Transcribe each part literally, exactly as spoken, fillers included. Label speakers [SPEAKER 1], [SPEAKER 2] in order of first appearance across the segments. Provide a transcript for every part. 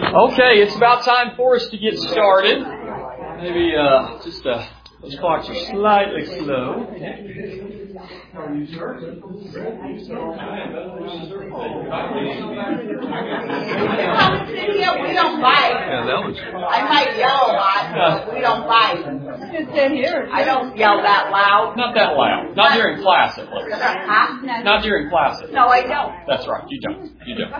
[SPEAKER 1] Okay, it's about time for us to get started. Maybe uh, just uh, those clocks are slightly slow. How are you, sir?
[SPEAKER 2] We don't bite.
[SPEAKER 1] Yeah, that was.
[SPEAKER 2] I might yell a lot, but we don't bite.
[SPEAKER 3] Just sit here.
[SPEAKER 2] I don't yell that loud.
[SPEAKER 1] Not that loud. Not during class, at least.
[SPEAKER 2] Huh?
[SPEAKER 1] Not during class, at least.
[SPEAKER 2] No, I don't.
[SPEAKER 1] That's right. You don't. You don't.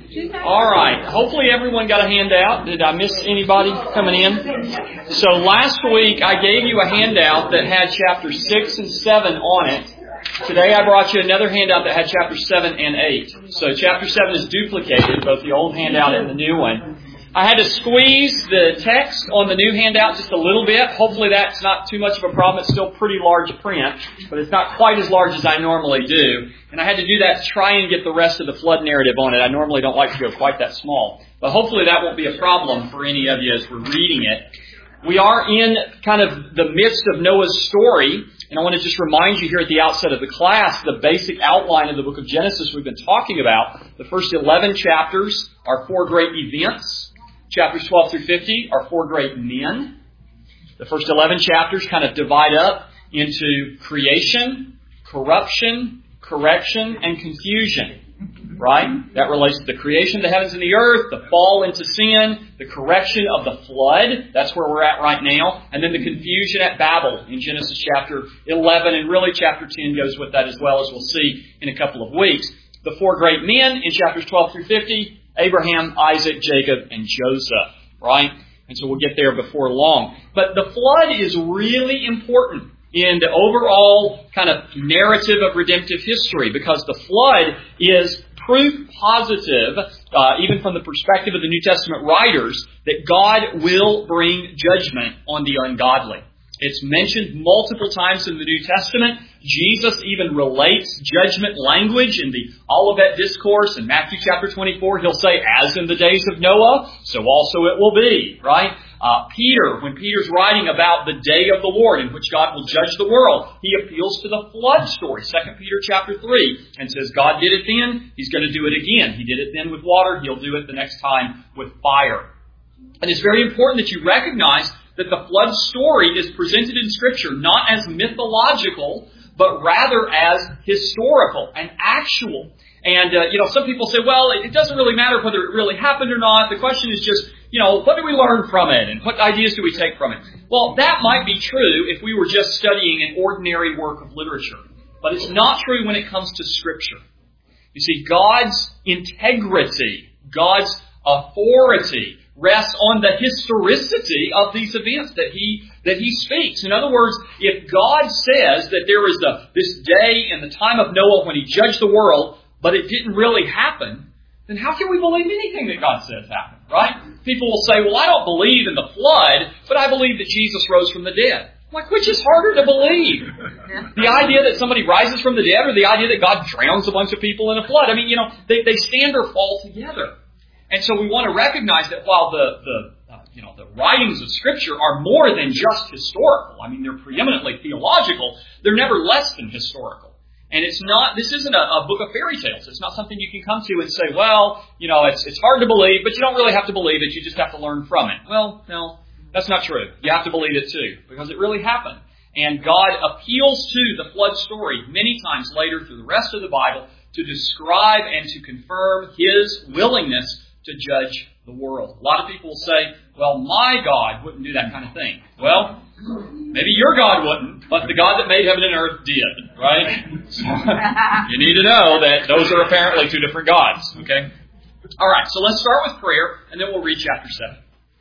[SPEAKER 1] All right. Hopefully everyone got a handout. Did I miss anybody coming in? So last week I gave you a handout that had chapter six and seven on it. Today I brought you another handout that had chapter seven and eight. So chapter seven is duplicated, both the old handout and the new one. I had to squeeze the text on the new handout just a little bit. Hopefully that's not too much of a problem. It's still pretty large print, but it's not quite as large as I normally do. And I had to do that to try and get the rest of the flood narrative on it. I normally don't like to go quite that small. But hopefully that won't be a problem for any of you as we're reading it. We are in kind of the midst of Noah's story. And I want to just remind you here at the outset of the class, the basic outline of the book of Genesis we've been talking about. The first eleven chapters are four great events. Chapters twelve through fifty are four great men. The first eleven chapters kind of divide up into creation, corruption, correction, and confusion. Right? That relates to the creation of the heavens and the earth, the fall into sin, the correction of the flood. That's where we're at right now. And then the confusion at Babel in Genesis chapter eleven. And really chapter ten goes with that as well, as we'll see in a couple of weeks. The four great men in chapters twelve through fifty. Abraham, Isaac, Jacob, and Joseph, right? And so we'll get there before long. But the flood is really important in the overall kind of narrative of redemptive history, because the flood is proof positive, uh, even from the perspective of the New Testament writers, that God will bring judgment on the ungodly. It's mentioned multiple times in the New Testament. Jesus even relates judgment language in the Olivet Discourse in Matthew chapter twenty-four. He'll say, as in the days of Noah, so also it will be, right? Uh, Peter, when Peter's writing about the day of the Lord in which God will judge the world, he appeals to the flood story, Second Peter chapter three, and says God did it then, He's going to do it again. He did it then with water, He'll do it the next time with fire. And it's very important that you recognize that the flood story is presented in Scripture not as mythological, but rather as historical and actual. And, uh, you know, some people say, well, it doesn't really matter whether it really happened or not. The question is just, you know, what do we learn from it? And what ideas do we take from it? Well, that might be true if we were just studying an ordinary work of literature. But it's not true when it comes to Scripture. You see, God's integrity, God's authority rests on the historicity of these events that he that he speaks. In other words, if God says that there is a, this day in the time of Noah when He judged the world, but it didn't really happen, then how can we believe anything that God says happened, right? People will say, well, I don't believe in the flood, but I believe that Jesus rose from the dead. I'm like, which is harder to believe? The idea that somebody rises from the dead, or the idea that God drowns a bunch of people in a flood? I mean, you know, they, they stand or fall together. And so we want to recognize that while the, the uh, you know the writings of Scripture are more than just historical, I mean they're preeminently theological, they're never less than historical. And it's not this isn't a, a book of fairy tales. It's not something you can come to and say, well, you know, it's it's hard to believe, but you don't really have to believe it. You just have to learn from it. Well, no, that's not true. You have to believe it too, because it really happened. And God appeals to the flood story many times later through the rest of the Bible to describe and to confirm His willingness to judge the world. A lot of people will say, well, my God wouldn't do that kind of thing. Well, maybe your God wouldn't, but the God that made heaven and earth did, right? So, you need to know that those are apparently two different gods, okay? All right, so let's start with prayer, and then we'll read chapter seven.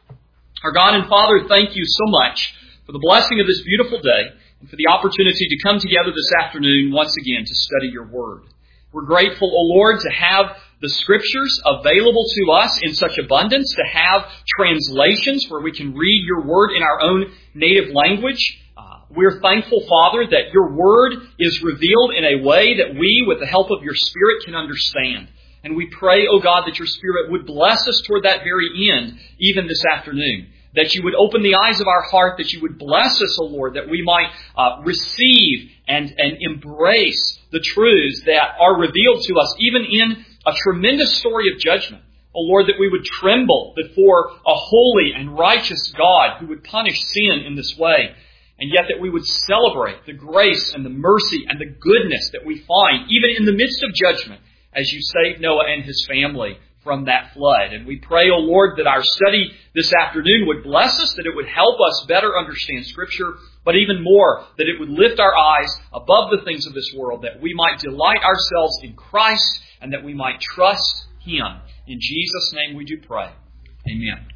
[SPEAKER 1] Our God and Father, thank you so much for the blessing of this beautiful day and for the opportunity to come together this afternoon once again to study your word. We're grateful, O Lord, to have the Scriptures available to us in such abundance, to have translations where we can read your word in our own native language. Uh, we're thankful, Father, that your word is revealed in a way that we, with the help of your Spirit, can understand. And we pray, O God, that your Spirit would bless us toward that very end, even this afternoon. That you would open the eyes of our heart, that you would bless us, O Lord, that we might uh, receive and, and embrace the truths that are revealed to us, even in a tremendous story of judgment O Lord, that we would tremble before a holy and righteous God who would punish sin in this way, and yet that we would celebrate the grace and the mercy and the goodness that we find even in the midst of judgment as you save Noah and his family from that flood. And we pray, O Lord, that our study this afternoon would bless us, that it would help us better understand Scripture, but even more, that it would lift our eyes above the things of this world, that we might delight ourselves in Christ and that we might trust Him. In Jesus' name we do pray. Amen.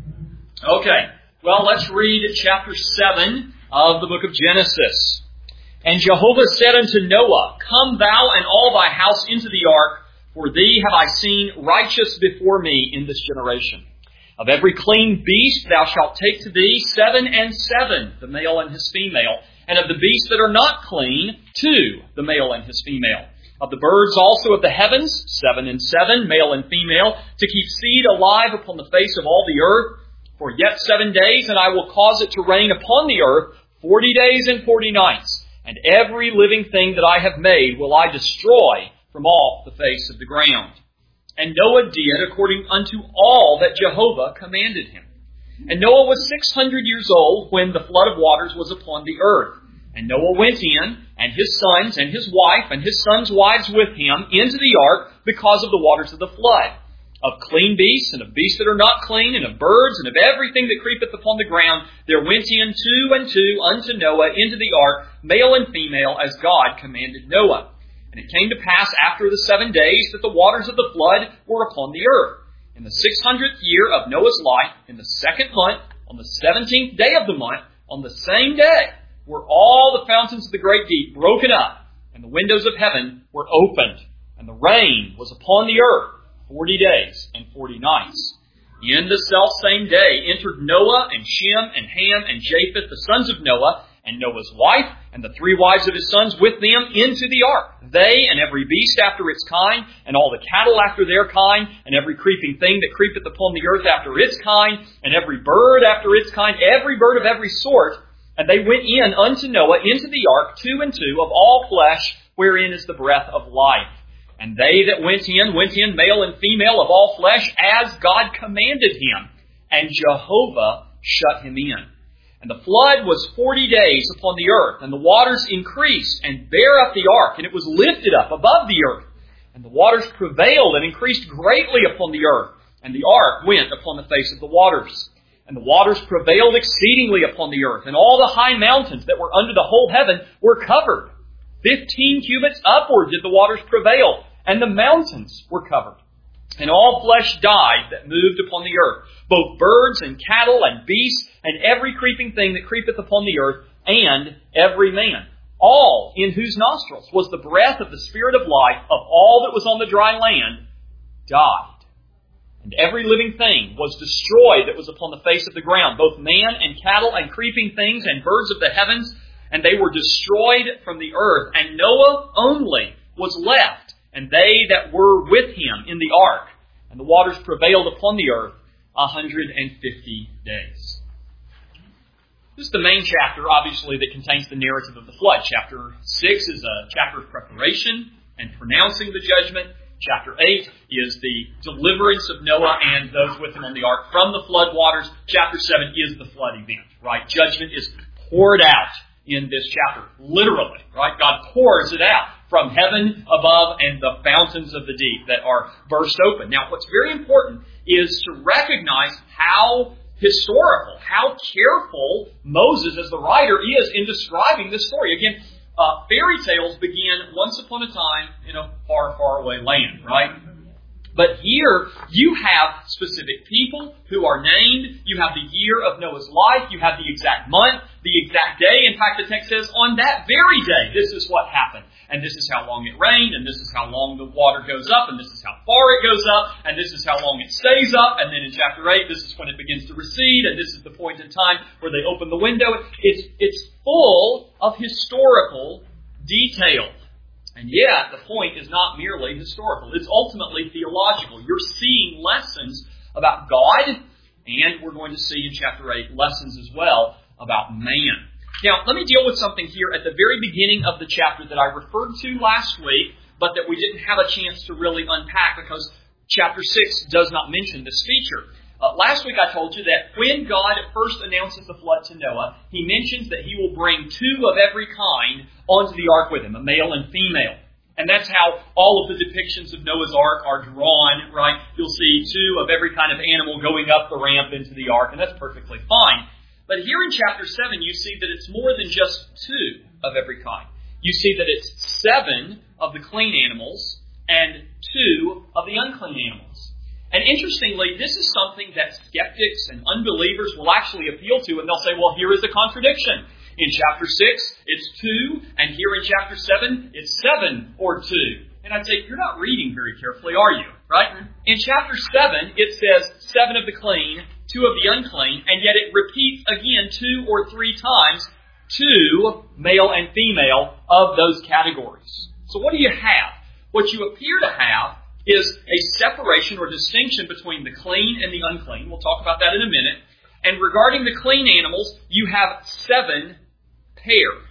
[SPEAKER 1] Okay, well, let's read chapter seven of the book of Genesis. And Jehovah said unto Noah, Come thou and all thy house into the ark, for thee have I seen righteous before me in this generation. Of every clean beast thou shalt take to thee seven and seven, the male and his female, and of the beasts that are not clean, two, the male and his female. Of the birds also of the heavens, seven and seven, male and female, to keep seed alive upon the face of all the earth. For yet seven days, and I will cause it to rain upon the earth forty days and forty nights. And every living thing that I have made will I destroy from off the face of the ground. And Noah did according unto all that Jehovah commanded him. And Noah was six hundred years old when the flood of waters was upon the earth. And Noah went in, and his sons, and his wife, and his sons' wives with him, into the ark because of the waters of the flood. Of clean beasts, and of beasts that are not clean, and of birds, and of everything that creepeth upon the ground, there went in two and two unto Noah into the ark, male and female, as God commanded Noah. And it came to pass after the seven days that the waters of the flood were upon the earth. In the six hundredth year of Noah's life, in the second month, on the seventeenth day of the month, on the same day, were all the fountains of the great deep broken up, and the windows of heaven were opened, and the rain was upon the earth forty days and forty nights. In the selfsame day entered Noah and Shem and Ham and Japheth, the sons of Noah, and Noah's wife, and the three wives of his sons with them into the ark. They and every beast after its kind, and all the cattle after their kind, and every creeping thing that creepeth upon the earth after its kind, and every bird after its kind, every bird of every sort. And they went in unto Noah into the ark, two and two, of all flesh, wherein is the breath of life. And they that went in, went in male and female of all flesh, as God commanded him. And Jehovah shut him in. And the flood was forty days upon the earth, and the waters increased, and bare up the ark, and it was lifted up above the earth. And the waters prevailed and increased greatly upon the earth, and the ark went upon the face of the waters. And the waters prevailed exceedingly upon the earth, and all the high mountains that were under the whole heaven were covered. Fifteen cubits upward did the waters prevail, and the mountains were covered. And all flesh died that moved upon the earth, both birds and cattle and beasts, and every creeping thing that creepeth upon the earth, and every man. All in whose nostrils was the breath of the Spirit of life of all that was on the dry land, died. And every living thing was destroyed that was upon the face of the ground, both man and cattle and creeping things and birds of the heavens, and they were destroyed from the earth. And Noah only was left, and they that were with him in the ark. And the waters prevailed upon the earth a hundred and fifty days. This is the main chapter, obviously, that contains the narrative of the flood. Chapter six is a chapter of preparation and pronouncing the judgment. Chapter eight is the deliverance of Noah and those with him on the ark from the flood waters. Chapter seven is the flood event, right? Judgment is poured out in this chapter, literally, right? God pours it out from heaven above and the fountains of the deep that are burst open. Now, what's very important is to recognize how historical, how careful Moses as the writer is in describing this story. Again, uh, fairy tales begin once upon a time in a far, far away land, right? But here, you have specific people who are named. You have the year of Noah's life. You have the exact month, the exact day. In fact, the text says, on that very day, this is what happened. And this is how long it rained, and this is how long the water goes up, and this is how far it goes up, and this is how long it stays up. And then in chapter eight, this is when it begins to recede, and this is the point in time where they open the window. It's, it's full of historical detail. And yet, the point is not merely historical. It's ultimately theological. You're seeing lessons about God, and we're going to see in chapter eight lessons as well about man. Now, let me deal with something here at the very beginning of the chapter that I referred to last week, but that we didn't have a chance to really unpack because chapter six does not mention this feature. Uh, last week I told you that when God first announces the flood to Noah, He mentions that He will bring two of every kind onto the ark with Him, a male and female. And that's how all of the depictions of Noah's Ark are drawn, right? You'll see two of every kind of animal going up the ramp into the ark, and that's perfectly fine. But here in chapter seven, you see that it's more than just two of every kind. You see that it's seven of the clean animals and two of the unclean animals. And interestingly, this is something that skeptics and unbelievers will actually appeal to, and they'll say, well, here is a contradiction. In chapter six, it's two, and here in chapter seven, it's seven or two. And I'd say, you're not reading very carefully, are you? Right? In chapter seven, it says seven of the clean, two of the unclean, and yet it repeats again two or three times, two, male and female, of those categories. So what do you have? What you appear to have is a separation or distinction between the clean and the unclean. We'll talk about that in a minute. And regarding the clean animals, you have seven pairs.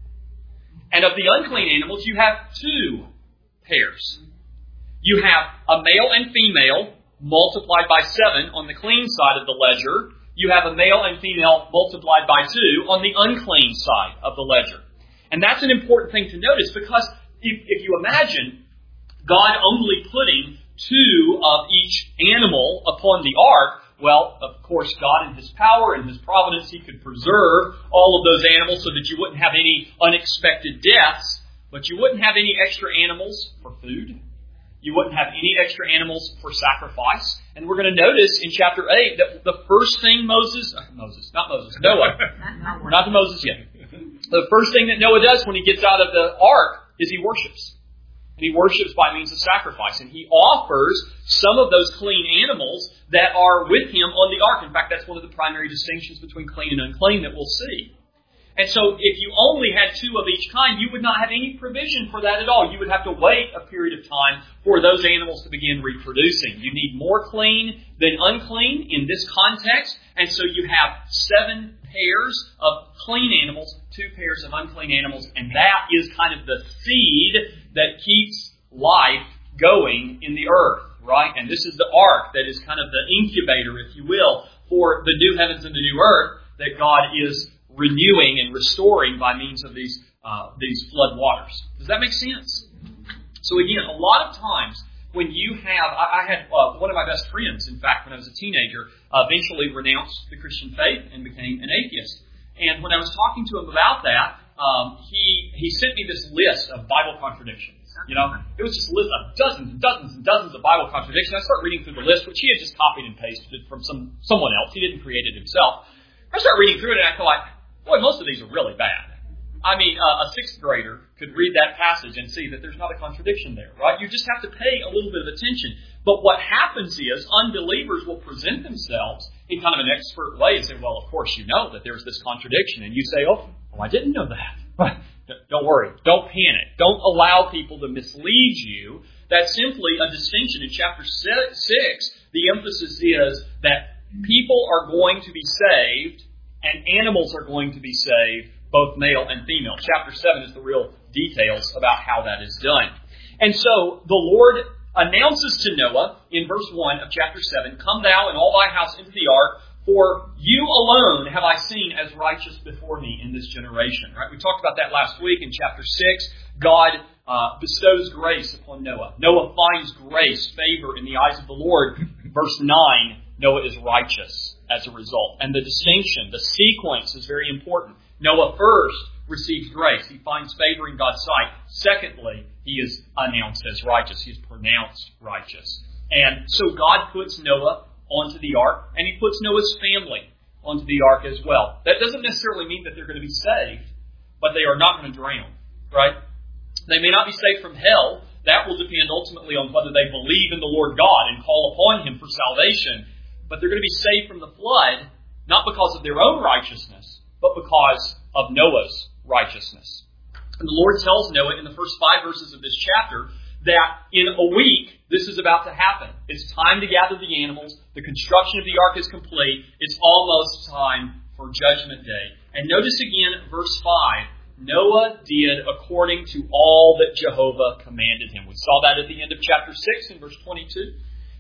[SPEAKER 1] And of the unclean animals, you have two pairs. You have a male and female multiplied by seven on the clean side of the ledger. You have a male and female multiplied by two on the unclean side of the ledger. And that's an important thing to notice, because if, if you imagine God only putting two of each animal upon the ark, well, of course, God in His power and His providence, He could preserve all of those animals so that you wouldn't have any unexpected deaths, but you wouldn't have any extra animals for food. You wouldn't have any extra animals for sacrifice. And we're going to notice in chapter eight that the first thing Moses, uh, Moses, not Moses, Noah, we're not to Moses yet. The first thing that Noah does when he gets out of the ark is he worships. And he worships by means of sacrifice. And he offers some of those clean animals that are with him on the ark. In fact, that's one of the primary distinctions between clean and unclean that we'll see. And so if you only had two of each kind, you would not have any provision for that at all. You would have to wait a period of time for those animals to begin reproducing. You need more clean than unclean in this context. And so you have seven pairs of clean animals, two pairs of unclean animals, and that is kind of the seed that keeps life going in the earth, right? And this is the ark that is kind of the incubator, if you will, for the new heavens and the new earth that God is renewing and restoring by means of these uh, these flood waters. Does that make sense? So again, a lot of times when you have, I, I had uh, one of my best friends, in fact, when I was a teenager, uh, eventually renounced the Christian faith and became an atheist. And when I was talking to him about that, um, he he sent me this list of Bible contradictions. You know, it was just a list of dozens and dozens and dozens of Bible contradictions. I started reading through the list, which he had just copied and pasted from some someone else. He didn't create it himself. I started reading through it, and I thought, boy, most of these are really bad. I mean, uh, a sixth grader could read that passage and see that there's not a contradiction there, right? You just have to pay a little bit of attention. But what happens is unbelievers will present themselves in kind of an expert way and say, well, of course you know that there's this contradiction. And you say, oh, well, I didn't know that. Don't worry. Don't panic. Don't allow people to mislead you. That's simply a distinction. In chapter six, the emphasis is that people are going to be saved and animals are going to be saved, both male and female. Chapter seven is the real details about how that is done. And so the Lord announces to Noah in verse one of chapter seven, "Come thou and all thy house into the ark, for you alone have I seen as righteous before me in this generation." Right? We talked about that last week in chapter six. God uh, bestows grace upon Noah. Noah finds grace, favor in the eyes of the Lord. Verse nine, Noah is righteous as a result. And the distinction, the sequence is very important. Noah first receives grace. He finds favor in God's sight. Secondly, he is announced as righteous. He is pronounced righteous. And so God puts Noah onto the ark, and he puts Noah's family onto the ark as well. That doesn't necessarily mean that they're going to be saved, but they are not going to drown, right? They may not be saved from hell. That will depend ultimately on whether they believe in the Lord God and call upon Him for salvation. But they're going to be saved from the flood, not because of their own righteousness, but because of Noah's righteousness. And the Lord tells Noah in the first five verses of this chapter that in a week, this is about to happen. It's time to gather the animals. The construction of the ark is complete. It's almost time for Judgment Day. And notice again, verse five, Noah did according to all that Jehovah commanded him. We saw that at the end of chapter six in verse twenty-two.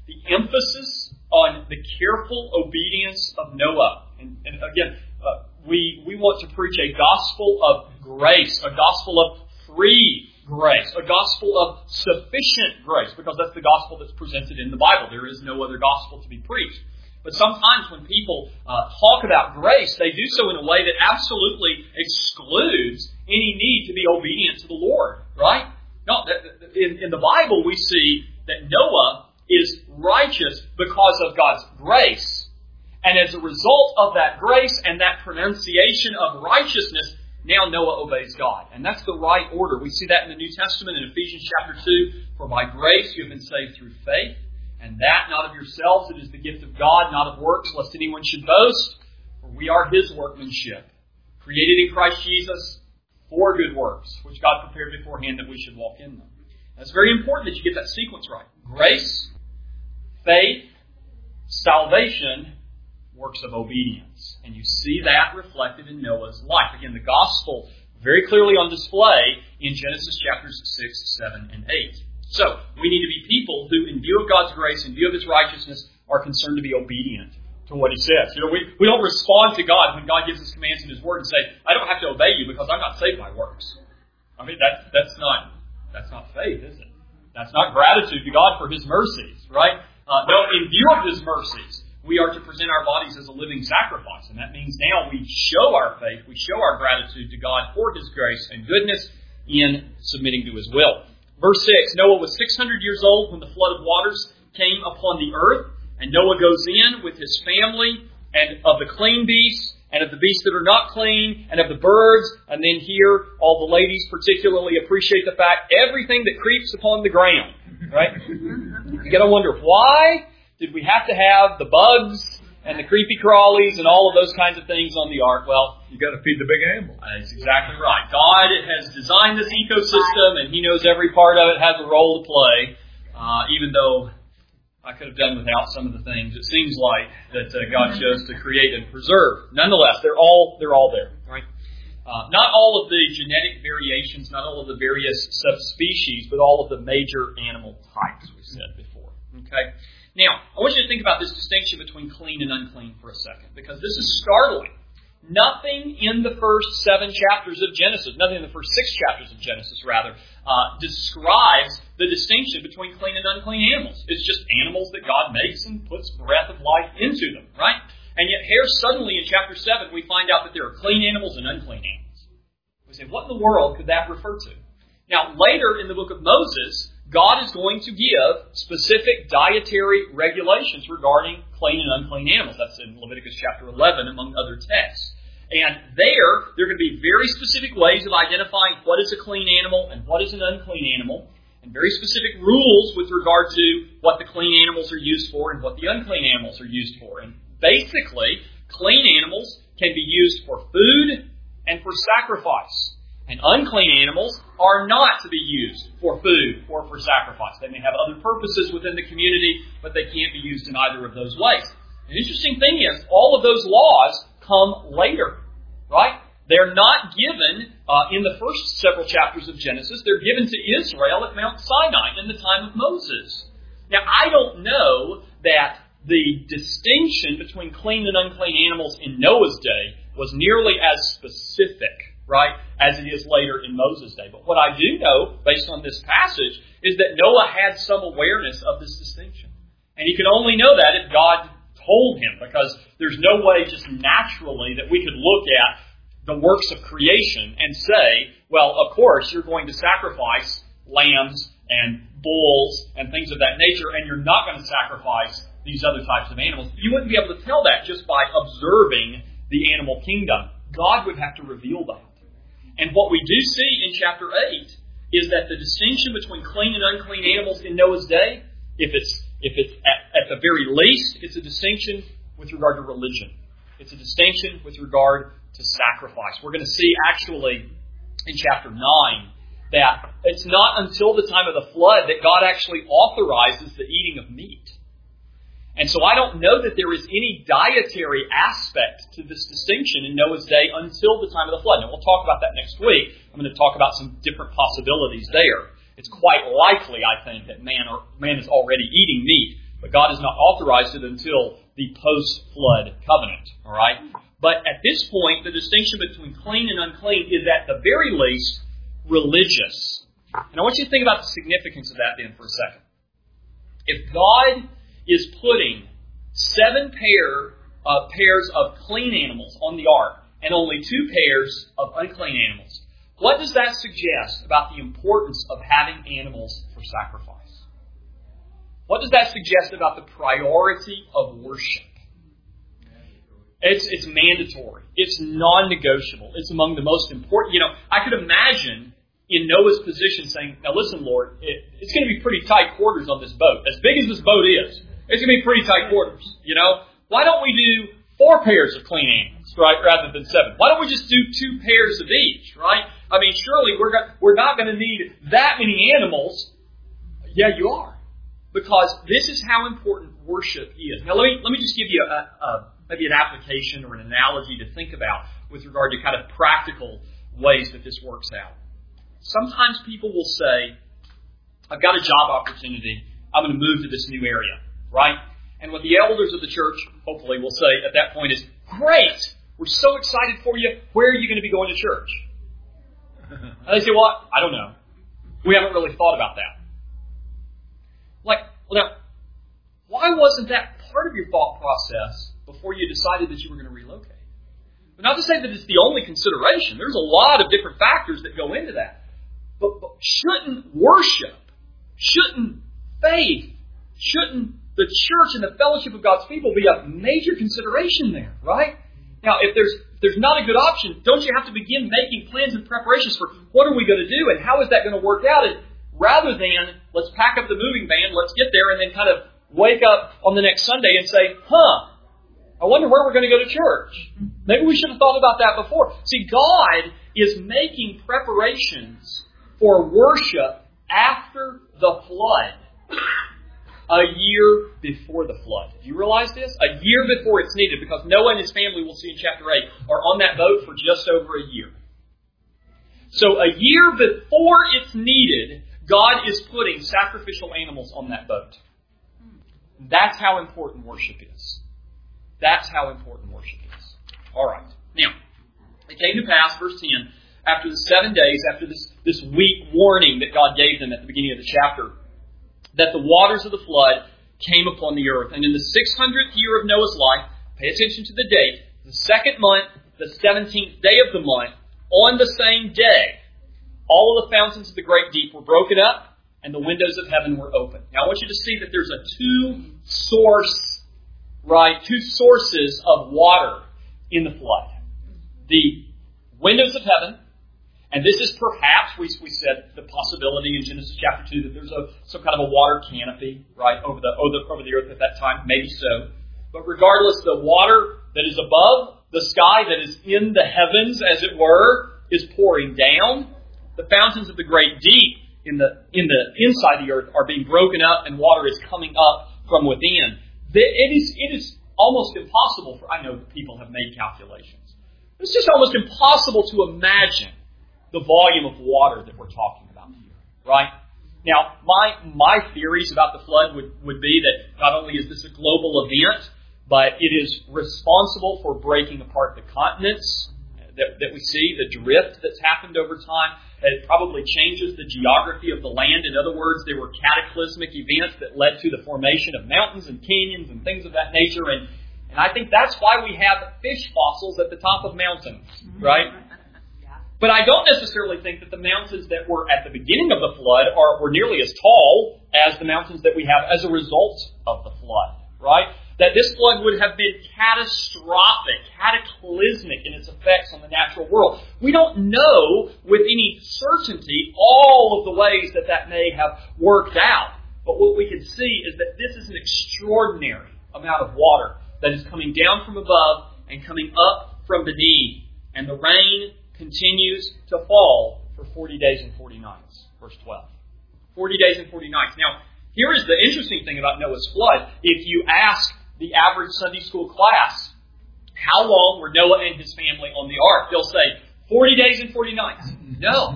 [SPEAKER 1] the emphasis on the careful obedience of Noah. And, and again, uh, we, we want to preach a gospel of grace, a gospel of free grace, a gospel of sufficient grace, because that's the gospel that's presented in the Bible. There is no other gospel to be preached. But sometimes when people uh, talk about grace, they do so in a way that absolutely excludes any need to be obedient to the Lord, right? No, in, in the Bible we see that Noah is righteous because of God's grace. And as a result of that grace and that pronunciation of righteousness, now Noah obeys God. And that's the right order. We see that in the New Testament in Ephesians chapter two. For by grace you have been saved through faith. And that not of yourselves, it is the gift of God, not of works, lest anyone should boast. For we are His workmanship, created in Christ Jesus for good works, which God prepared beforehand that we should walk in them. That's very important that you get that sequence right. Grace, faith, salvation, works of obedience. And you see that reflected in Noah's life. Again, the gospel very clearly on display in Genesis chapters six, seven, and eight. So, we need to be people who, in view of God's grace, in view of His righteousness, are concerned to be obedient to what He says. You know, we, we don't respond to God when God gives us commands in His Word and say, I don't have to obey you because I'm not saved by works. I mean, that, that's not that's not faith, is it? That's not gratitude to God for His mercies, right? Uh, no, in view of His mercies, we are to present our bodies as a living sacrifice. And that means now we show our faith, we show our gratitude to God for His grace and goodness in submitting to His will. Verse six, Noah was six hundred years old when the flood of waters came upon the earth. And Noah goes in with his family, and of the clean beasts, and of the beasts that are not clean, and of the birds. And then here, all the ladies particularly appreciate the fact, everything that creeps upon the ground. Right? You got to wonder, why did we have to have the bugs and the creepy crawlies and all of those kinds of things on the ark? Well,
[SPEAKER 3] you got to feed the big animal.
[SPEAKER 1] That's exactly right. God has designed this ecosystem, and He knows every part of it has a role to play. Uh, even though I could have done without some of the things, it seems like that uh, God chose to create and preserve. Nonetheless, they're all they're all there, right? Uh, not all of the genetic variations, not all of the various subspecies, but all of the major animal types we said before. Okay. Now, I want you to think about this distinction between clean and unclean for a second, because this is startling. Nothing in the first seven chapters of Genesis, nothing in the first six chapters of Genesis, rather, uh, describes the distinction between clean and unclean animals. It's just animals that God makes and puts breath of life into them, right? And yet here, suddenly, in chapter seven, we find out that there are clean animals and unclean animals. We say, what in the world could that refer to? Now, later in the book of Moses, God is going to give specific dietary regulations regarding clean and unclean animals. That's in Leviticus chapter eleven, among other texts. And there, there are going to be very specific ways of identifying what is a clean animal and what is an unclean animal, and very specific rules with regard to what the clean animals are used for and what the unclean animals are used for. And basically, clean animals can be used for food and for sacrifice. And unclean animals are not to be used for food or for sacrifice. They may have other purposes within the community, but they can't be used in either of those ways. The interesting thing is, all of those laws come later, right? They're not given uh, in the first several chapters of Genesis. They're given to Israel at Mount Sinai in the time of Moses. Now, I don't know that the distinction between clean and unclean animals in Noah's day was nearly as specific, right, as it is later in Moses' day. But what I do know, based on this passage, is that Noah had some awareness of this distinction. And he could only know that if God told him, because there's no way just naturally that we could look at the works of creation and say, well, of course, you're going to sacrifice lambs and bulls and things of that nature, and you're not going to sacrifice these other types of animals. You wouldn't be able to tell that just by observing the animal kingdom. God would have to reveal that. And what we do see in chapter eight is that the distinction between clean and unclean animals in Noah's day, if it's if it's at, at the very least, it's a distinction with regard to religion. It's a distinction with regard to sacrifice. We're going to see actually in chapter nine that it's not until the time of the flood that God actually authorizes the eating of meat. And so I don't know that there is any dietary aspect to this distinction in Noah's day until the time of the flood. Now, we'll talk about that next week. I'm going to talk about some different possibilities there. It's quite likely, I think, that man or man is already eating meat But God has not authorized it until the post-flood covenant. All right? But at this point, the distinction between clean and unclean is at the very least religious. And I want you to think about the significance of that then for a second. If God is putting seven pair uh, pairs of clean animals on the ark and only two pairs of unclean animals, what does that suggest about the importance of having animals for sacrifice? What does that suggest about the priority of worship? It's, it's mandatory. It's non-negotiable. It's among the most important. You know, I could imagine in Noah's position saying, now listen, Lord, it, it's going to be pretty tight quarters on this boat. As big as this boat is, it's going to be pretty tight quarters. You know, why don't we do four pairs of clean animals, right, rather than seven? Why don't we just do two pairs of each, right? I mean, surely we're go- we're not going to need that many animals. Yeah, you are. Because this is how important worship is. Now, let me let me just give you a, a maybe an application or an analogy to think about with regard to kind of practical ways that this works out. Sometimes people will say, I've got a job opportunity. I'm going to move to this new area, right? And what the elders of the church, hopefully, will say at that point is, great! We're so excited for you. Where are you going to be going to church? And they say, well, I don't know. We haven't really thought about that. Like, well, now, why wasn't that part of your thought process before you decided that you were going to relocate? But not to say that it's the only consideration. There's a lot of different factors that go into that. But, but shouldn't worship, shouldn't faith, shouldn't the church and the fellowship of God's people be a major consideration there, right? Now, if there's if there's not a good option, don't you have to begin making plans and preparations for what are we going to do and how is that going to work out? And rather than, let's pack up the moving van, let's get there, and then kind of wake up on the next Sunday and say, huh, I wonder where we're going to go to church. Maybe we should have thought about that before. See, God is making preparations for worship after the flood, a year before the flood. Do you realize this? A year before it's needed, because Noah and his family, we'll see in chapter eight, are on that boat for just over a year. So a year before it's needed, God is putting sacrificial animals on that boat. That's how important worship is. That's how important worship is. All right. Now, it came to pass, verse ten, after the seven days, after this, this week warning that God gave them at the beginning of the chapter, that the waters of the flood came upon the earth. And in the six hundredth year of Noah's life, pay attention to the date, the second month, the seventeenth day of the month, on the same day, all of the fountains of the great deep were broken up, and the windows of heaven were open. Now I want you to see that there's a two-source, right, two sources of water in the flood. The windows of heaven, and this is perhaps, we, we said, the possibility in Genesis chapter two that there's a some kind of a water canopy, right, over the, over the, over the earth at that time. Maybe so. But regardless, the water that is above the sky, that is in the heavens, as it were, is pouring down. The fountains of the great deep in the in the inside of the earth are being broken up, and water is coming up from within. It is it is almost impossible for, I know that people have made calculations. It's just almost impossible to imagine the volume of water that we're talking about here, right? Now, my my theories about the flood would, would be that not only is this a global event, but it is responsible for breaking apart the continents that, that we see, the drift that's happened over time. It probably changes the geography of the land. In other words, there were cataclysmic events that led to the formation of mountains and canyons and things of that nature. And, and I think that's why we have fish fossils at the top of mountains, right? But I don't necessarily think that the mountains that were at the beginning of the flood are were nearly as tall as the mountains that we have as a result of the flood, right? That this flood would have been catastrophic, cataclysmic in its effects on the natural world. We don't know with any certainty all of the ways that that may have worked out. But what we can see is that this is an extraordinary amount of water that is coming down from above and coming up from beneath. And the rain continues to fall for forty days and forty nights. Verse twelve. forty days and forty nights. Now, here is the interesting thing about Noah's flood. If you ask the average Sunday school class, how long were Noah and his family on the ark? They'll say, forty days and forty nights. No.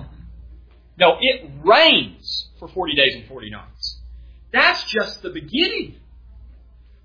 [SPEAKER 1] No, it rains for forty days and forty nights. That's just the beginning.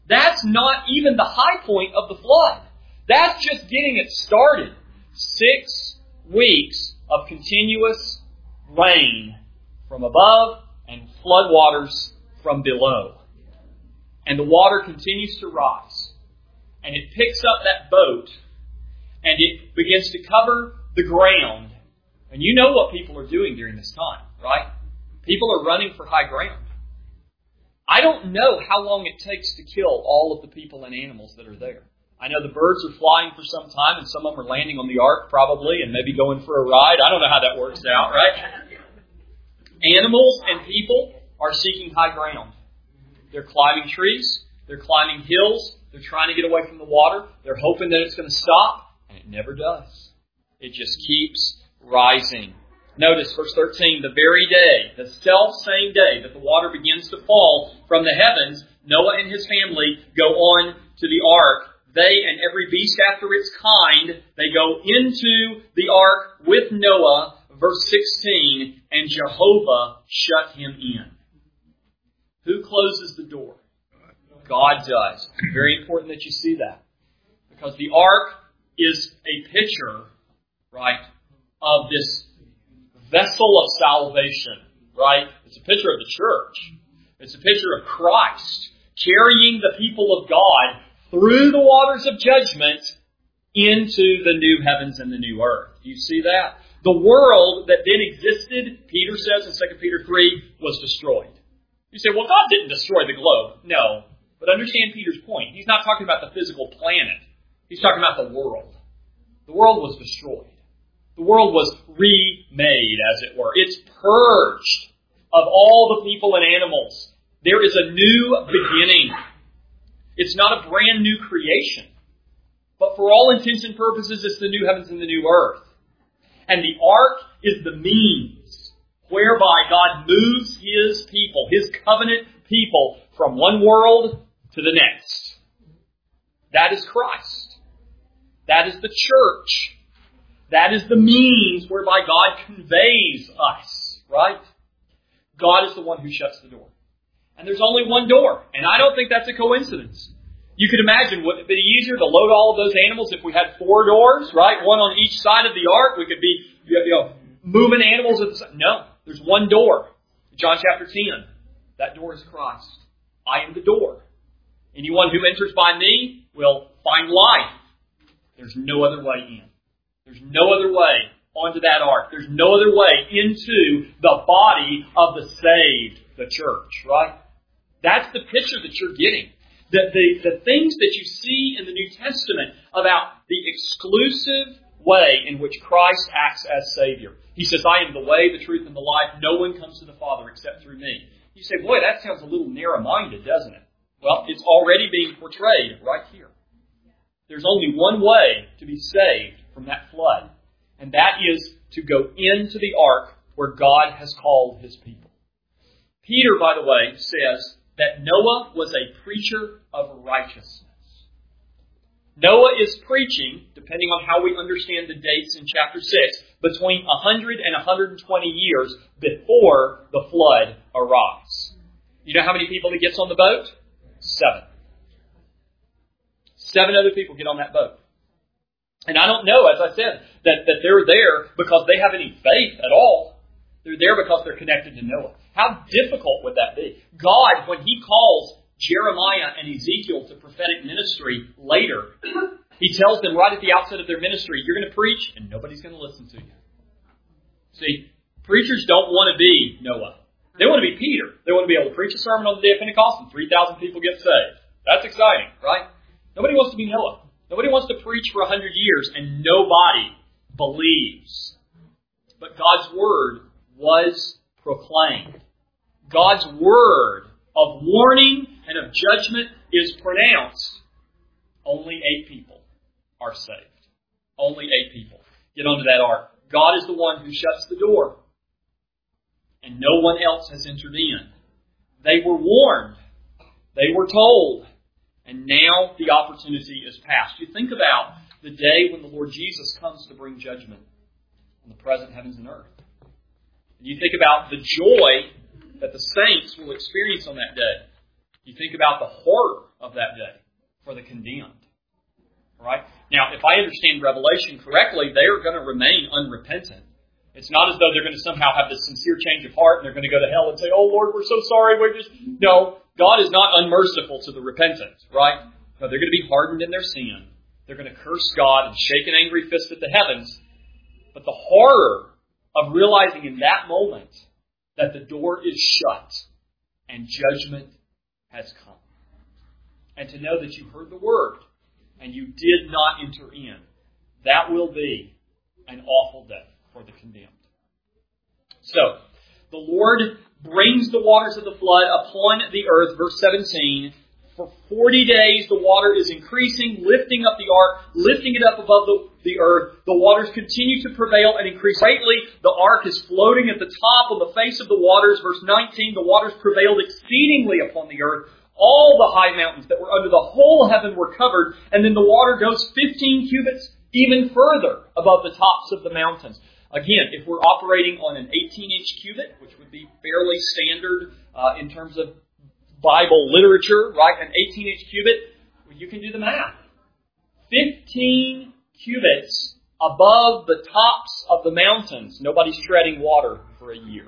[SPEAKER 1] That's not even the high point of the flood. That's just getting it started. Six weeks of continuous rain from above and floodwaters from below. And the water continues to rise. And it picks up that boat and it begins to cover the ground. And you know what people are doing during this time, right? People are running for high ground. I don't know how long it takes to kill all of the people and animals that are there. I know the birds are flying for some time and some of them are landing on the ark probably and maybe going for a ride. I don't know how that works out, right? Animals and people are seeking high ground. They're climbing trees. They're climbing hills. They're trying to get away from the water. They're hoping that it's going to stop. And it never does. It just keeps rising. Notice verse thirteen, the very day, the self-same day that the water begins to fall from the heavens, Noah and his family go on to the ark. They and every beast after its kind, they go into the ark with Noah. Verse sixteen, and Jehovah shut him in. Who closes the door? God does. Very important that you see that. Because the ark is a picture, right, of this vessel of salvation, right? It's a picture of the church. It's a picture of Christ carrying the people of God through the waters of judgment into the new heavens and the new earth. Do you see that? The world that then existed, Peter says in Second Peter three, was destroyed. You say, well, God didn't destroy the globe. No. But understand Peter's point. He's not talking about the physical planet. He's talking about the world. The world was destroyed. The world was remade, as it were. It's purged of all the people and animals. There is a new beginning. It's not a brand new creation. But for all intents and purposes, it's the new heavens and the new earth. And the ark is the means whereby God moves His people, His covenant people, from one world to the next. That is Christ. That is the church. That is the means whereby God conveys us, right? God is the one who shuts the door. And there's only one door. And I don't think that's a coincidence. You could imagine, wouldn't it be easier to load all of those animals if we had four doors, right? One on each side of the ark. We could be, you know, moving animals at the same. No, there's one door. John chapter ten. That door is Christ. I am the door. Anyone who enters by me will find life. There's no other way in. There's no other way onto that ark. There's no other way into the body of the saved, the church, right? That's the picture that you're getting. The, the, the things that you see in the New Testament about the exclusive way in which Christ acts as Savior. He says, I am the way, the truth, and the life. No one comes to the Father except through me. You say, boy, that sounds a little narrow-minded, doesn't it? Well, it's already being portrayed right here. There's only one way to be saved from that flood, and that is to go into the ark where God has called His people. Peter, by the way, says that Noah was a preacher of righteousness. Noah is preaching, depending on how we understand the dates in chapter six, between one hundred and one hundred twenty years before the flood arrives. You know how many people he gets on the boat? Seven. Seven other people get on that boat. And I don't know, as I said, that, that they're there because they have any faith at all. They're there because they're connected to Noah. How difficult would that be? God, when He calls Jeremiah and Ezekiel to prophetic ministry later, He tells them right at the outset of their ministry, you're going to preach and nobody's going to listen to you. See, preachers don't want to be Noah. They want to be Peter. They want to be able to preach a sermon on the day of Pentecost and three thousand people get saved. That's exciting, right? Nobody wants to be Noah. Nobody wants to preach for a hundred years and nobody believes. But God's Word was proclaimed. God's word of warning and of judgment is pronounced. Only eight people are saved. Only eight people get onto that ark. God is the one who shuts the door. And no one else has entered in. They were warned. They were told. And now the opportunity is past. You think about the day when the Lord Jesus comes to bring judgment on the present heavens and earth. And you think about the joy that the saints will experience on that day. You think about the horror of that day for the condemned. Right? Now, if I understand Revelation correctly, they are going to remain unrepentant. It's not as though they're going to somehow have this sincere change of heart and they're going to go to hell and say, "Oh Lord, we're so sorry." We're just no. God is not unmerciful to the repentant, right? No, they're going to be hardened in their sin. They're going to curse God and shake an angry fist at the heavens. But the horror of realizing in that moment that the door is shut and judgment has come, and to know that you heard the word and you did not enter in, that will be an awful day for the condemned. So, the Lord brings the waters of the flood upon the earth, verse seventeen. For forty days the water is increasing, lifting up the ark, lifting it up above the, the earth. The waters continue to prevail and increase greatly. The ark is floating at the top on the face of the waters. Verse nineteen, the waters prevailed exceedingly upon the earth. All the high mountains that were under the whole heaven were covered, and then the water goes fifteen cubits even further above the tops of the mountains. Again, if we're operating on an eighteen-inch cubit, which would be fairly standard uh, in terms of Bible literature, right? An eighteen-inch cubit, well, you can do the math. fifteen cubits above the tops of the mountains. Nobody's treading water for a year.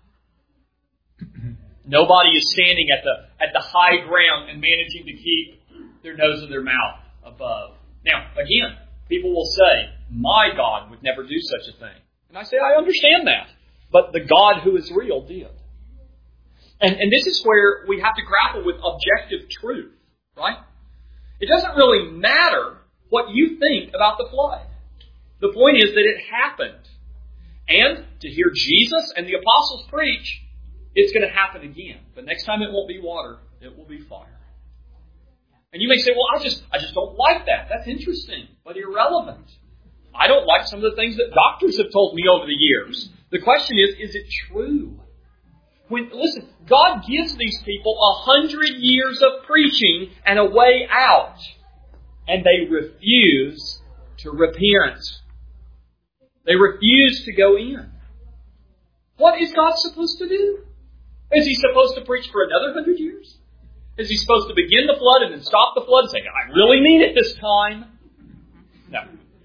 [SPEAKER 1] Nobody is standing at the at the high ground and managing to keep their nose and their mouth above. Now, again, people will say, "My God would never do such a thing." And I say, I understand that. But the God who is real did. And, and this is where we have to grapple with objective truth, right? It doesn't really matter what you think about the flood. The point is that it happened. And to hear Jesus and the apostles preach, it's going to happen again. But next time it won't be water, it will be fire. And you may say, well, I just I just don't like that. That's interesting, but irrelevant. I don't like some of the things that doctors have told me over the years. The question is, is it true? When, listen, God gives these people a hundred years of preaching and a way out, and they refuse to repent. They refuse to go in. What is God supposed to do? Is He supposed to preach for another hundred years? Is He supposed to begin the flood and then stop the flood and say, I really mean it this time? No.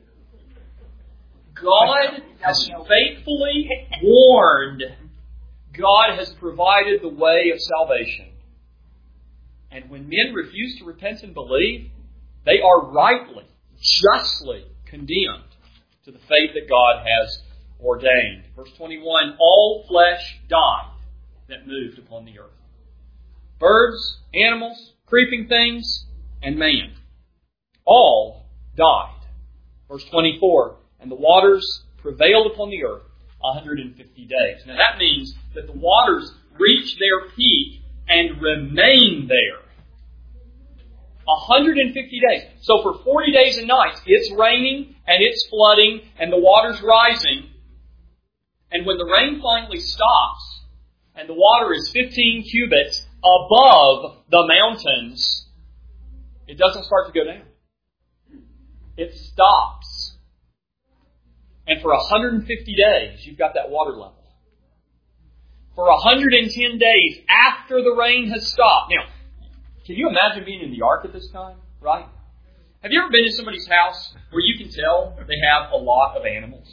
[SPEAKER 1] God has faithfully warned. God has provided the way of salvation. And when men refuse to repent and believe, they are rightly, justly condemned to the fate that God has ordained. Verse twenty-one, all flesh died that moved upon the earth. Birds, animals, creeping things, and man. All died. Verse twenty-four, and the waters prevailed upon the earth one hundred fifty days. Now that means that the waters reach their peak and remain there. one hundred fifty days. So for forty days and nights, it's raining and it's flooding and the water's rising. And when the rain finally stops and the water is fifteen cubits above the mountains, it doesn't start to go down. It stops. And for one hundred fifty days, you've got that water level. For one hundred ten days after the rain has stopped. Now, can you imagine being in the ark at this time? Right? Have you ever been to somebody's house where you can tell they have a lot of animals?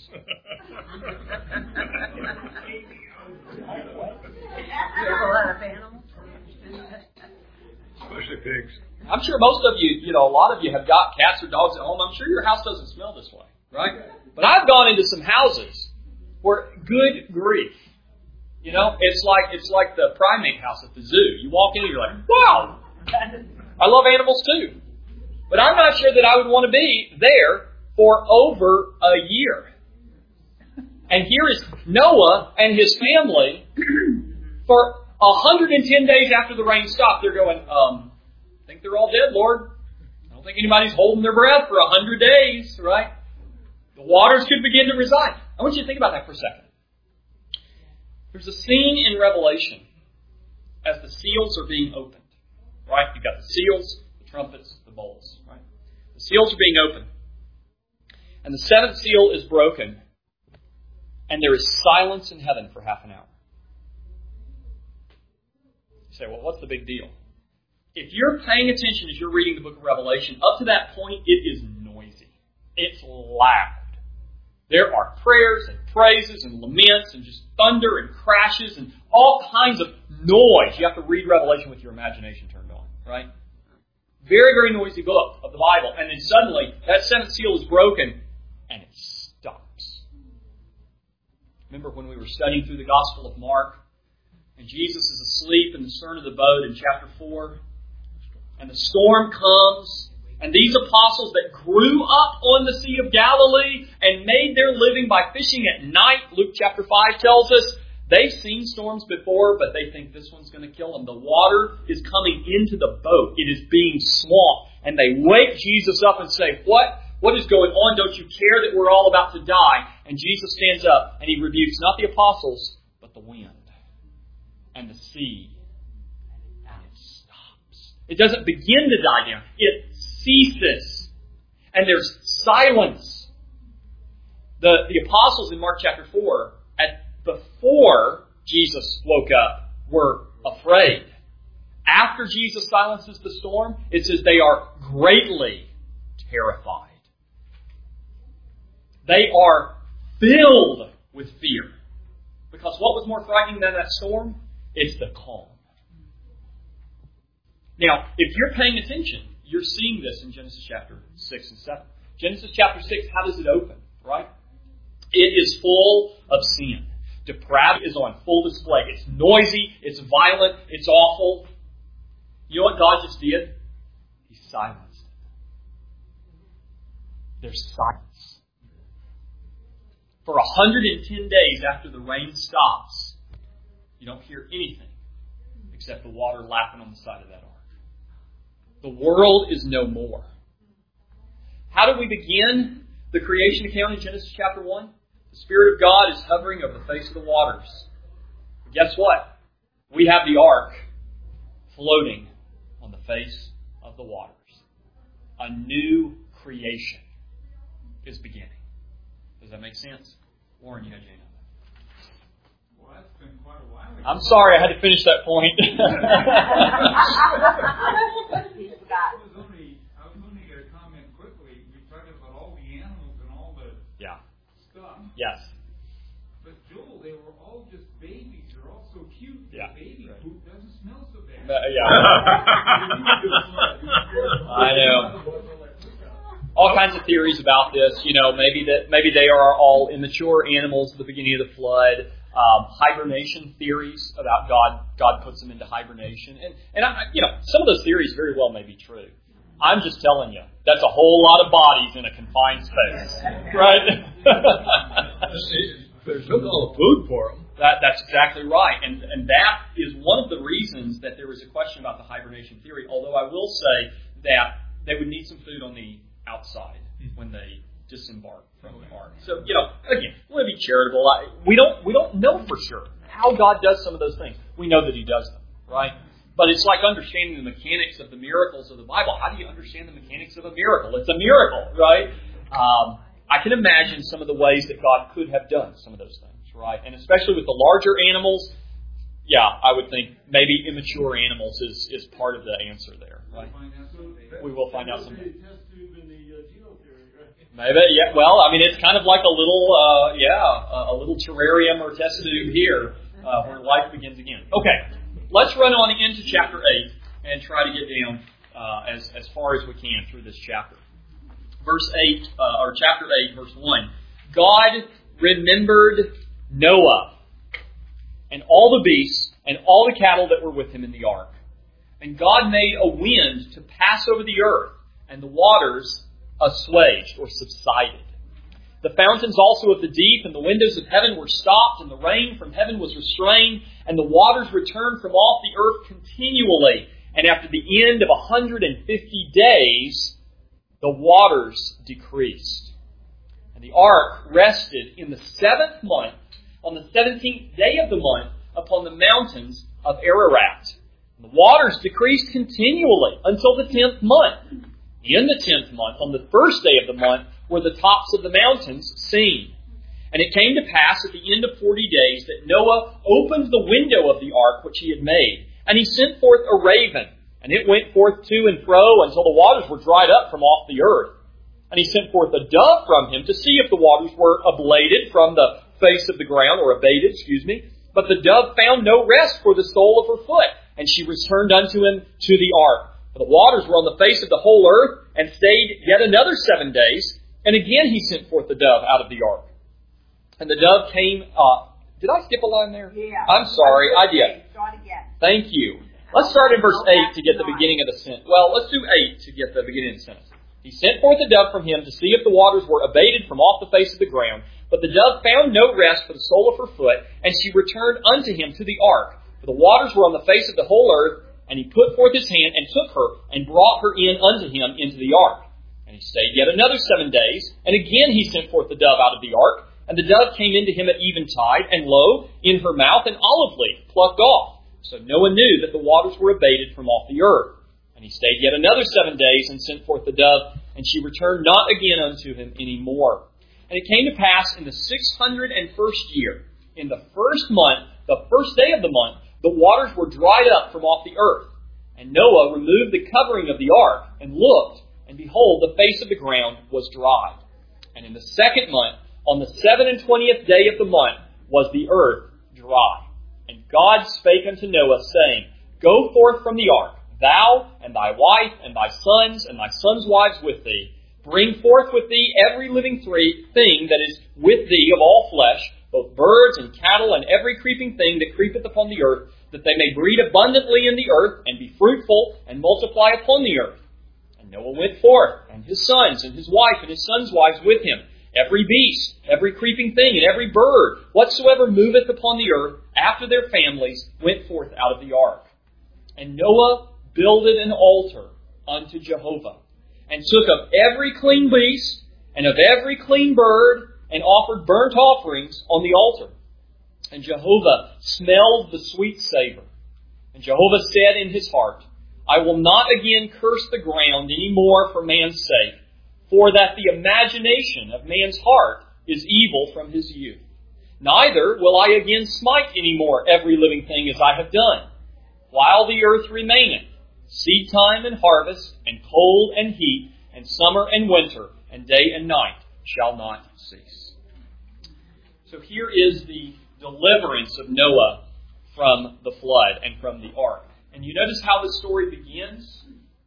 [SPEAKER 2] a lot of animals.
[SPEAKER 3] Especially pigs.
[SPEAKER 1] I'm sure most of you, you know, a lot of you have got cats or dogs at home. I'm sure your house doesn't smell this way, right? But I've gone into some houses where, good grief, you know, it's like it's like the primate house at the zoo. You walk in and you're like, wow, I love animals too. But I'm not sure that I would want to be there for over a year. And here is Noah and his family for one hundred ten days after the rain stopped. They're going, um, I think they're all dead, Lord. I don't think anybody's holding their breath for one hundred days, right? The waters could begin to reside. I want you to think about that for a second. There's a scene in Revelation as the seals are being opened. Right? You've got the seals, the trumpets, the bowls. Right? The seals are being opened. And the seventh seal is broken. And there is silence in heaven for half an hour. You say, well, what's the big deal? if you're paying attention as you're reading the book of Revelation, up to that point, it is noisy. It's loud. There are prayers and praises and laments and just thunder and crashes and all kinds of noise. You have to read Revelation with your imagination turned on, right? Very, very noisy book of the Bible. And then suddenly, that seventh seal is broken and it stops. Remember when we were studying through the Gospel of Mark, and Jesus is asleep in the stern of the boat in chapter four, and the storm comes, and these apostles that grew up on the Sea of Galilee and made their living by fishing at night, Luke chapter five tells us, they've seen storms before, but they think this one's going to kill them. The water is coming into the boat. It is being swamped. And they wake Jesus up and say, What? What is going on? Don't you care that we're all about to die? And Jesus stands up and he rebukes not the apostles, but the wind and the sea. And it stops. It doesn't begin to die down. It ceases. And there's silence. The, the apostles in Mark chapter four, at before Jesus woke up, were afraid. After Jesus silences the storm, it says they are greatly terrified. They are filled with fear. Because what was more frightening than that storm? It's the calm. Now, if you're paying attention, you're seeing this in Genesis chapter six and seven. Genesis chapter six, how does it open? Right? It is full of sin. Depravity is on full display. It's noisy, it's violent, it's awful. You know what God just did? He silenced it. There's silence. For one hundred ten days after the rain stops, you don't hear anything except the water lapping on the side of that ark. The world is no more. How do we begin the creation account in Genesis chapter one? The Spirit of God is hovering over the face of the waters. But guess what? We have the ark floating on the face of the waters. A new creation is beginning. Does that make sense? Warren, you had Jane on that.
[SPEAKER 3] Well, that's been quite a while ago.
[SPEAKER 1] I'm sorry, I had to finish that point.
[SPEAKER 3] I was only, I was only going to comment quickly. We talked about all the animals and all the
[SPEAKER 1] yeah.
[SPEAKER 3] stuff.
[SPEAKER 1] Yes.
[SPEAKER 3] But Joel, they were all just babies. They're all so cute.
[SPEAKER 1] Yeah.
[SPEAKER 3] Baby
[SPEAKER 1] Right.
[SPEAKER 3] poop doesn't smell so bad.
[SPEAKER 1] Uh, yeah. I know. All kinds of theories about this. You know, maybe that maybe they are all immature animals at the beginning of the flood. Um, hibernation theories about God. God puts them into hibernation, and and I, you know, some of those theories very well may be true. I'm just telling you, that's a whole lot of bodies in a confined space, right?
[SPEAKER 4] There's no food for them.
[SPEAKER 1] That, that's exactly right. And, and that is one of the reasons that there was a question about the hibernation theory, although I will say that they would need some food on the outside when they disembark from the ark. So, you know, again, we want to be charitable. I, we don't we don't know for sure how God does some of those things. We know that He does them, right? But it's like understanding the mechanics of the miracles of the Bible. How do you understand the mechanics of a miracle? It's a miracle, right? Um, I can imagine some of the ways that God could have done some of those things, right? And especially with the larger animals, yeah, I would think maybe immature animals is, is part of the answer there, right? We will find out someday. Maybe, yeah. Well, I mean, it's kind of like a little, uh, yeah, a little terrarium or test tube here uh, where life begins again. Okay. Let's run on into chapter eight and try to get down uh, as, as far as we can through this chapter. Verse eight, uh, or chapter eight, verse one. God remembered Noah and all the beasts and all the cattle that were with him in the ark. And God made a wind to pass over the earth, and the waters assuaged or subsided. The fountains also of the deep and the windows of heaven were stopped, and the rain from heaven was restrained, and the waters returned from off the earth continually. And after the end of one hundred fifty days, the waters decreased. And the ark rested in the seventh month, on the seventeenth day of the month, upon the mountains of Ararat. And the waters decreased continually until the tenth month. In the tenth month, on the first day of the month, were the tops of the mountains seen. And it came to pass at the end of forty days that Noah opened the window of the ark which he had made. And he sent forth a raven, And it went forth to and fro until the waters were dried up from off the earth. And he sent forth a dove from him to see if the waters were ablated from the face of the ground, or abated, excuse me. But the dove found no rest for the sole of her foot, and she returned unto him to the ark. For the waters were on the face of the whole earth, and stayed yet another seven days. And again he sent forth the dove out of the ark. And the dove came up. Did I skip a line there?
[SPEAKER 2] Yeah.
[SPEAKER 1] I'm sorry, I did.
[SPEAKER 2] Start again.
[SPEAKER 1] Thank you. Let's start in verse eight to get the beginning of the sentence. Well, let's do eight to get the beginning of the sentence. He sent forth a dove from him to see if the waters were abated from off the face of the ground. But the dove found no rest for the sole of her foot, and she returned unto him to the ark. For the waters were on the face of the whole earth, and he put forth his hand and took her, and brought her in unto him into the ark. And he stayed yet another seven days, and again he sent forth the dove out of the ark. And the dove came into him at eventide, and lo, in her mouth an olive leaf plucked off. So Noah knew that the waters were abated from off the earth. And he stayed yet another seven days, and sent forth the dove, and she returned not again unto him any more. And it came to pass in the six hundred and first year, in the first month, the first day of the month, the waters were dried up from off the earth. And Noah removed the covering of the ark, and looked, and behold, the face of the ground was dried. And in the second month, on the seven and twentieth day of the month, was the earth dry. And God spake unto Noah, saying, Go forth from the ark, thou, and thy wife, and thy sons, and thy sons' wives with thee. Bring forth with thee every living thing that is with thee of all flesh, both birds and cattle, and every creeping thing that creepeth upon the earth, that they may breed abundantly in the earth, and be fruitful, and multiply upon the earth. And Noah went forth, and his sons, and his wife, and his sons' wives with him. Every beast, every creeping thing, and every bird, whatsoever moveth upon the earth, after their families, went forth out of the ark. And Noah builded an altar unto Jehovah, and took of every clean beast, and of every clean bird, and offered burnt offerings on the altar. And Jehovah smelled the sweet savour. And Jehovah said in his heart, I will not again curse the ground any more for man's sake, for that the imagination of man's heart is evil from his youth. Neither will I again smite any more every living thing as I have done, while the earth remaineth, seed time and harvest, and cold and heat, and summer and winter, and day and night shall not cease. So here is the deliverance of Noah from the flood and from the ark. And you notice how the story begins?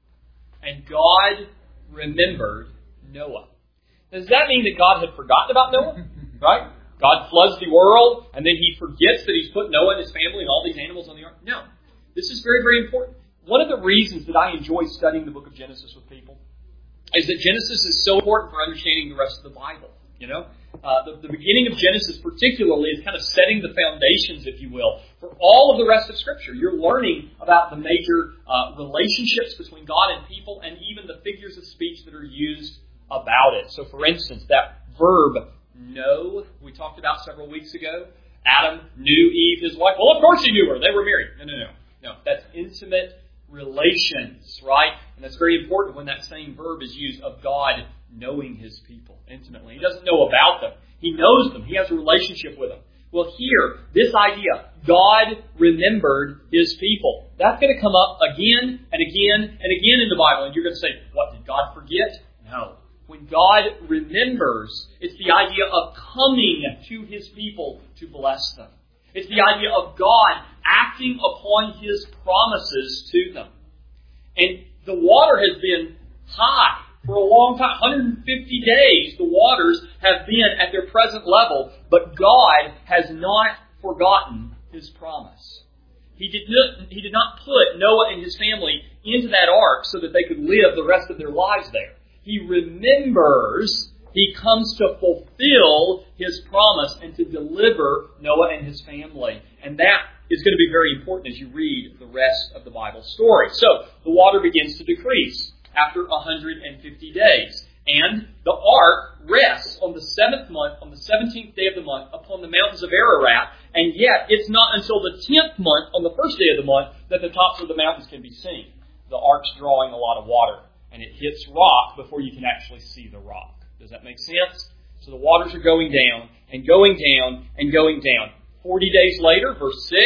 [SPEAKER 1] And God remembered Noah. Does that mean that God had forgotten about Noah? Right? God floods the world, and then he forgets that he's put Noah and his family and all these animals on the ark? No. This is very, very important. One of the reasons that I enjoy studying the book of Genesis with people is that Genesis is so important for understanding the rest of the Bible. You know, uh, the, the beginning of Genesis particularly is kind of setting the foundations, if you will, for all of the rest of Scripture. You're learning about the major uh, relationships between God and people, and even the figures of speech that are used about it. So, for instance, that verb know we talked about several weeks ago. Adam knew Eve, his wife. Well, of course he knew her. They were married. No, no, no. No, that's intimate relations, right? And that's very important when that same verb is used of God knowing his people intimately. He doesn't know about them. He knows them. He has a relationship with them. Well, here, this idea, God remembered his people. That's going to come up again and again and again in the Bible. And you're going to say, what, did God forget? No. When God remembers, it's the idea of coming to his people to bless them. It's the idea of God acting upon his promises to them. And the water has been high for a long time. one hundred fifty days the waters have been at their present level, but God has not forgotten his promise. He did not, he did not put Noah and his family into that ark so that they could live the rest of their lives there. He remembers. He comes to fulfill his promise and to deliver Noah and his family. And that is going to be very important as you read the rest of the Bible story. So, the water begins to decrease after one hundred fifty days. And the ark rests on the seventh month, on the seventeenth day of the month, upon the mountains of Ararat. And yet, it's not until the tenth month, on the first day of the month, that the tops of the mountains can be seen. The ark's drawing a lot of water, and it hits rock before you can actually see the rock. Does that make sense? So the waters are going down and going down and going down. Forty days later, verse six,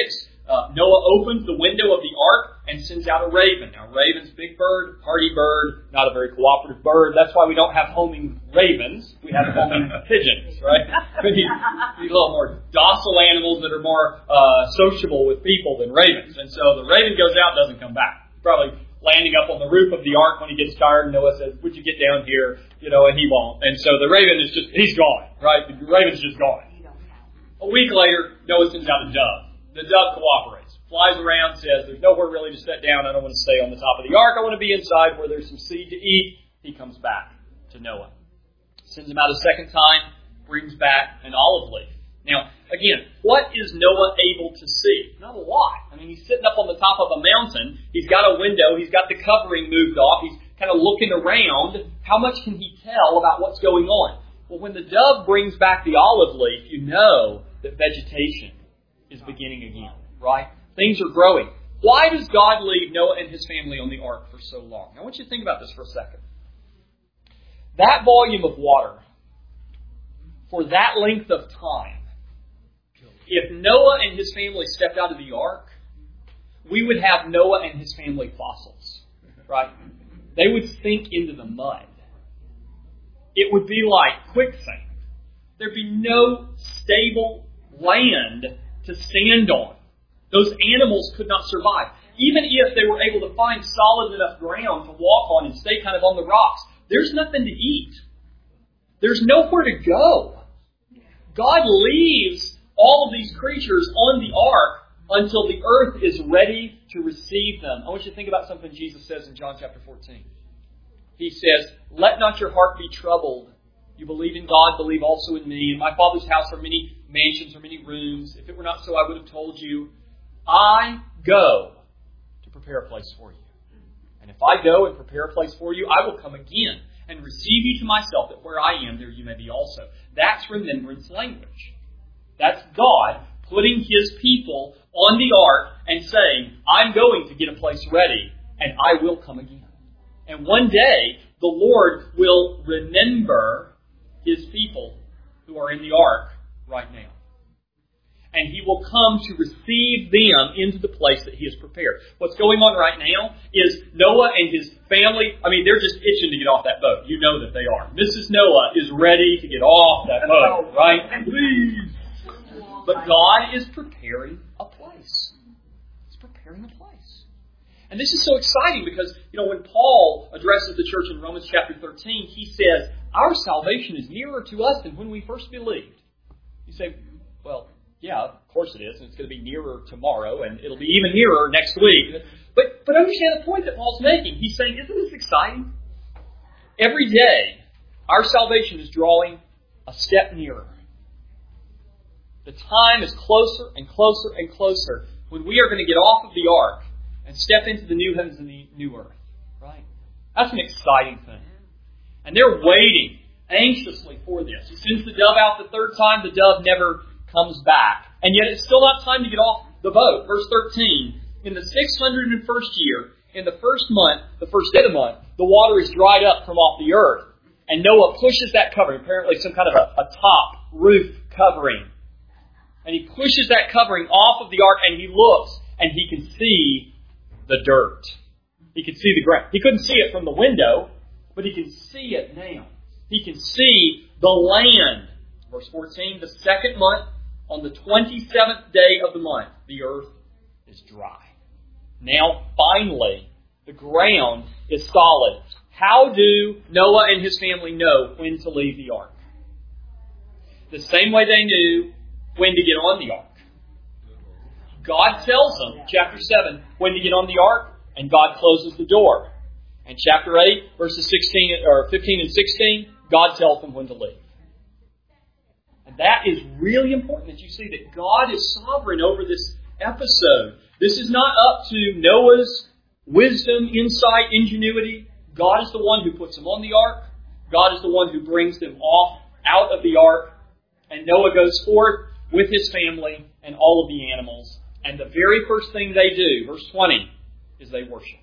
[SPEAKER 1] uh, Noah opens the window of the ark and sends out a raven. Now, raven's a big bird, hardy bird, not a very cooperative bird. That's why we don't have homing ravens. We have homing pigeons, right? We need, need a little more docile animals that are more uh, sociable with people than ravens. And so the raven goes out and doesn't come back. Probably landing up on the roof of the ark when he gets tired. Noah says, would you get down here? You know, and he won't. And so the raven is just, he's gone, right? The raven's just gone. A week later, Noah sends out a dove. The dove cooperates, flies around, says, there's nowhere really to sit down. I don't want to stay on the top of the ark. I want to be inside where there's some seed to eat. He comes back to Noah. Sends him out a second time, brings back an olive leaf. Now, again, what is Noah able to see? Not a lot. I mean, he's sitting up on the top of a mountain. He's got a window. He's got the covering moved off. He's kind of looking around. How much can he tell about what's going on? Well, when the dove brings back the olive leaf, you know that vegetation is beginning again, right? Things are growing. Why does God leave Noah and his family on the ark for so long? Now, I want you to think about this for a second. That volume of water, for that length of time, if Noah and his family stepped out of the ark, we would have Noah and his family fossils, right? They would sink into the mud. It would be like quicksand. There'd be no stable land to stand on. Those animals could not survive. Even if they were able to find solid enough ground to walk on and stay kind of on the rocks, there's nothing to eat. There's nowhere to go. God leaves all of these creatures on the ark until the earth is ready to receive them. I want you to think about something Jesus says in John chapter fourteen. He says, let not your heart be troubled. You believe in God, believe also in me. In my Father's house are many mansions or many rooms. If it were not so, I would have told you. I go to prepare a place for you. And if I go and prepare a place for you, I will come again and receive you to myself, that where I am, there you may be also. That's remembrance language. That's God putting His people on the ark and saying, I'm going to get a place ready, and I will come again. And one day, the Lord will remember His people who are in the ark right now. And He will come to receive them into the place that He has prepared. What's going on right now is Noah and his family, I mean, they're just itching to get off that boat. You know that they are. Missus Noah is ready to get off that boat, right? Please. But God is preparing a place. He's preparing a place. And this is so exciting because, you know, when Paul addresses the church in Romans chapter thirteen, he says, our salvation is nearer to us than when we first believed. You say, well, yeah, of course it is, and it's going to be nearer tomorrow, and it'll be even nearer next week. But but understand the point that Paul's making. He's saying, isn't this exciting? Every day, our salvation is drawing a step nearer. The time is closer and closer and closer when we are going to get off of the ark and step into the new heavens and the new earth. Right? That's an exciting thing. And they're waiting anxiously for this. He sends the dove out the third time. The dove never comes back. And yet it's still not time to get off the boat. Verse thirteen, in the six hundred first year, in the first month, the first day of the month, the water is dried up from off the earth. And Noah pushes that covering, apparently some kind of a, a top roof covering. And he pushes that covering off of the ark and he looks and he can see the dirt. He can see the ground. He couldn't see it from the window, but he can see it now. He can see the land. Verse fourteen, the second month, on the twenty-seventh day of the month, the earth is dry. Now, finally, the ground is solid. How do Noah and his family know when to leave the ark? The same way they knew when to get on the ark. God tells them, chapter seven, when to get on the ark, and God closes the door. And chapter eight, verses sixteen or fifteen and sixteen, God tells them when to leave. And that is really important that you see that God is sovereign over this episode. This is not up to Noah's wisdom, insight, ingenuity. God is the one who puts them on the ark. God is the one who brings them off out of the ark. And Noah goes forth with his family and all of the animals. And the very first thing they do, verse twenty, is they worship.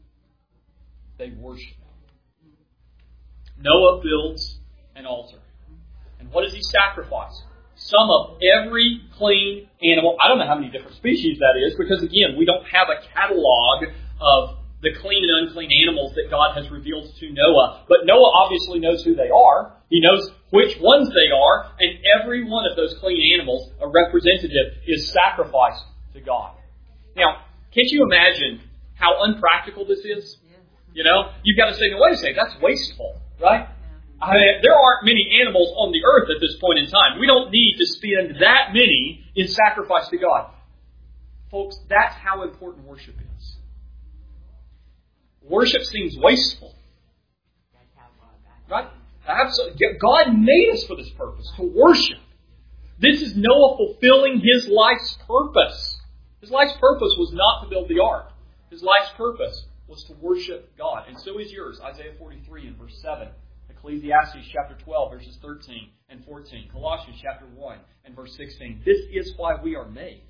[SPEAKER 1] They worship. Noah builds an altar. And what does he sacrifice? some of every clean animal. I don't know how many different species that is, because again, we don't have a catalog of the clean and unclean animals that God has revealed to Noah. But Noah obviously knows who they are. He knows which ones they are, and every one of those clean animals, a representative, is sacrificed to God. Now, can't you imagine how unpractical this is? You know, you've got to say, no, wait a second, that's wasteful, right? I mean, there aren't many animals on the earth at this point in time. We don't need to spend that many in sacrifice to God. Folks, that's how important worship is. Worship seems wasteful. Right? Absolutely. God made us for this purpose, to worship. This is Noah fulfilling his life's purpose. His life's purpose was not to build the ark. His life's purpose was to worship God. And so is yours. Isaiah forty-three and verse seven. Ecclesiastes chapter twelve, verses thirteen and fourteen. Colossians chapter one and verse sixteen. This is why we are made.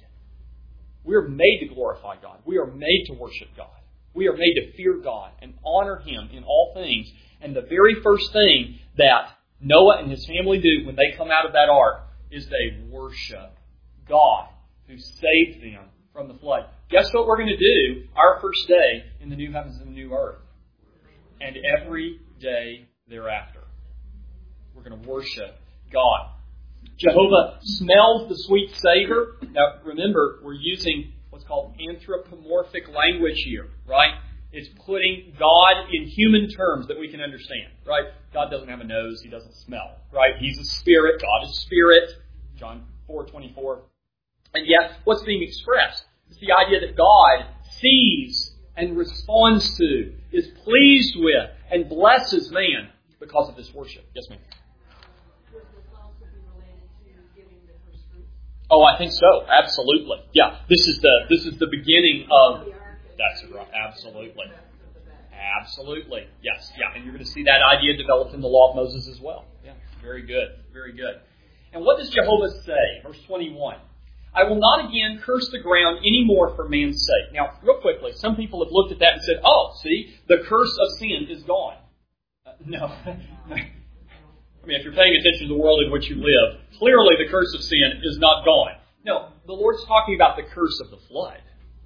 [SPEAKER 1] We are made to glorify God. We are made to worship God. We are made to fear God and honor Him in all things. And the very first thing that Noah and his family do when they come out of that ark is they worship God who saved them from the flood. Guess what we're going to do our first day in the new heavens and the new earth? And every day thereafter. We're going to worship God. Jehovah smells the sweet savor. Now remember, we're using what's called anthropomorphic language here, right? It's putting God in human terms that we can understand, right? God doesn't have a nose. He doesn't smell, right? He's a spirit. God is spirit. John four twenty-four. And yet, what's being expressed is the idea that God sees and responds to, is pleased with, and blesses man because of this worship. Yes, ma'am?
[SPEAKER 5] Would this also be related to giving the first fruits?
[SPEAKER 1] Oh, I think so. Absolutely. Yeah. This is the this is the beginning of. That's right. Absolutely. Absolutely. Yes. Yeah. And you're going to see that idea developed in the law of Moses as well. Yeah. Very good. Very good. And what does Jehovah say? Verse twenty-one. I will not again curse the ground any more for man's sake. Now, real quickly, some people have looked at that and said, oh, see, the curse of sin is gone. Uh, no. I mean, if you're paying attention to the world in which you live, clearly the curse of sin is not gone. No, the Lord's talking about the curse of the flood.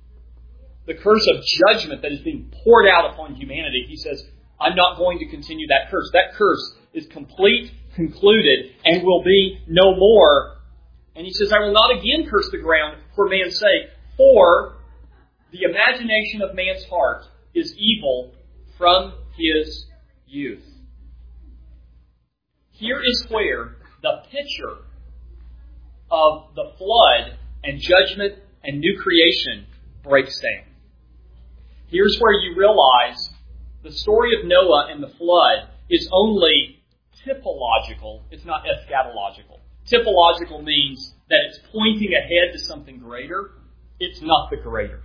[SPEAKER 1] The curse of judgment that is being poured out upon humanity. He says, I'm not going to continue that curse. That curse is complete, concluded, and will be no more. And he says, I will not again curse the ground for man's sake, for the imagination of man's heart is evil from his youth. Here is where the picture of the flood and judgment and new creation breaks down. Here's where you realize the story of Noah and the flood is only typological. It's not eschatological. Typological means that it's pointing ahead to something greater. It's not the greater.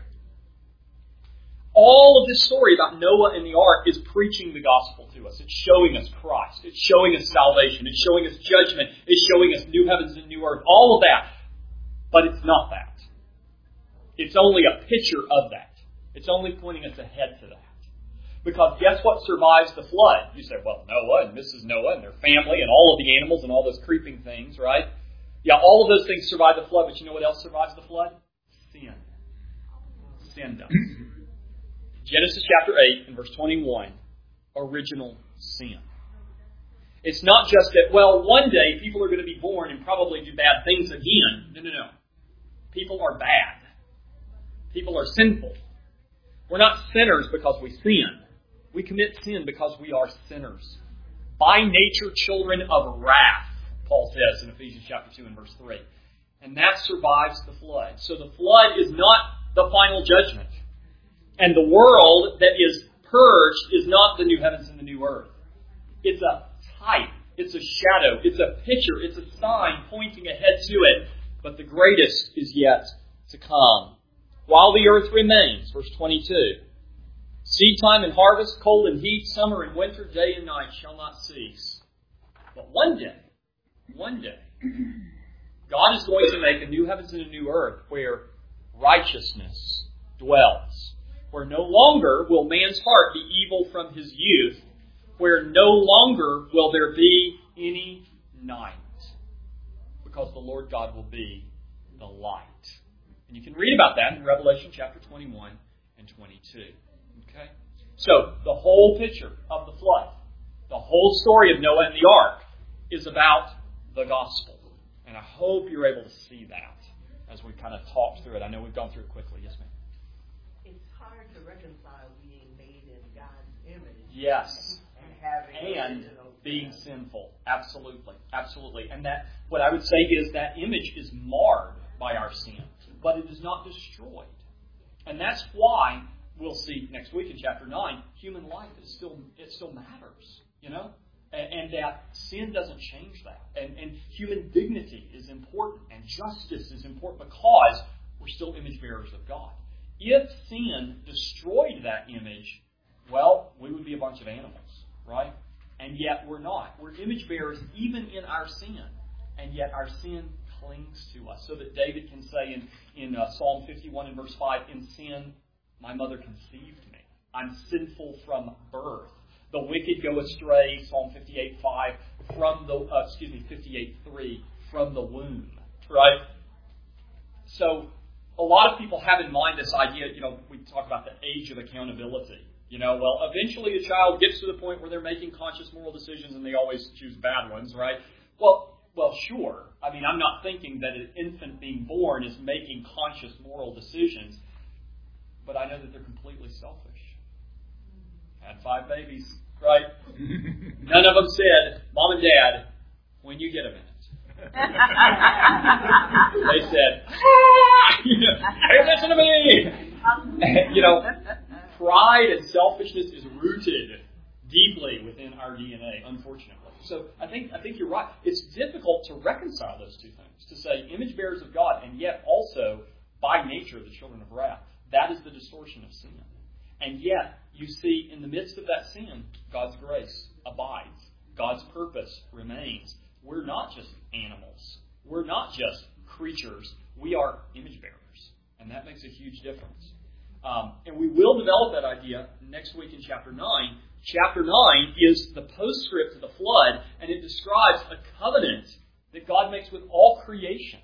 [SPEAKER 1] All of this story about Noah and the ark is preaching the gospel to us. It's showing us Christ. It's showing us salvation. It's showing us judgment. It's showing us new heavens and new earth. All of that. But it's not that. It's only a picture of that. It's only pointing us ahead to that. Because guess what survives the flood? You say, well, Noah and Missus Noah and their family and all of the animals and all those creeping things, right? Yeah, all of those things survive the flood, but you know what else survives the flood? Sin. Sin does. Genesis chapter eight and verse twenty-one, original sin. It's not just that, well, one day people are going to be born and probably do bad things again. No, no, no. People are bad. People are sinful. We're not sinners because we sin. We commit sin because we are sinners. By nature, children of wrath, Paul says in Ephesians chapter two and verse three. And that survives the flood. So the flood is not the final judgment. And the world that is purged is not the new heavens and the new earth. It's a type. It's a shadow. It's a picture. It's a sign pointing ahead to it. But the greatest is yet to come. While the earth remains, verse twenty-two, seed time and harvest, cold and heat, summer and winter, day and night shall not cease. But one day, one day, God is going to make a new heavens and a new earth where righteousness dwells. Where no longer will man's heart be evil from his youth. Where no longer will there be any night. because the Lord God will be the light. And you can read about that in Revelation chapter twenty-one and twenty-two. Okay? So, the whole picture of the flood, the whole story of Noah and the ark, is about the gospel. And I hope you're able to see that as we kind of talk through it. I know we've gone through it quickly. Yes, ma'am?
[SPEAKER 2] It's hard to reconcile being made in God's image.
[SPEAKER 1] Yes.
[SPEAKER 2] And having
[SPEAKER 1] And
[SPEAKER 2] original
[SPEAKER 1] being
[SPEAKER 2] sin.
[SPEAKER 1] sinful. Absolutely. Absolutely. And that, what I would say is that image is marred by our sin, but it is not destroyed. And that's why we'll see next week in chapter nine, human life is still, it still matters, you know? And, and that sin doesn't change that. And, and human dignity is important, and justice is important because we're still image bearers of God. If sin destroyed that image, well, we would be a bunch of animals, right? And yet we're not. We're image bearers even in our sin. And yet our sin clings to us. So that David can say in, in uh, Psalm fifty-one and verse five, in sin my mother conceived me. I'm sinful from birth. The wicked go astray, Psalm fifty-eight five, from the, uh, excuse me, fifty-eight three, from the womb. Right? So a lot of people have in mind this idea, you know, we talk about the age of accountability. You know, well, eventually a child gets to the point where they're making conscious moral decisions and they always choose bad ones, right? Well, well, sure. I mean, I'm not thinking that an infant being born is making conscious moral decisions, but I know that they're completely selfish. Had five babies, right? None of them said, Mom and Dad, when you get a minute. They said, ah, you know, hey, listen to me. You know, pride and selfishness is rooted deeply within our D N A, unfortunately. So I think I think you're right. It's difficult to reconcile those two things, to say image bearers of God, and yet also, by nature, the children of wrath. That is the distortion of sin. And yet, you see, in the midst of that sin, God's grace abides. God's purpose remains. We're not just animals. We're not just creatures. We are image bearers. And that makes a huge difference. Um, and we will develop that idea next week in chapter nine. Chapter nine is the postscript to the flood, and it describes a covenant that God makes with all creation,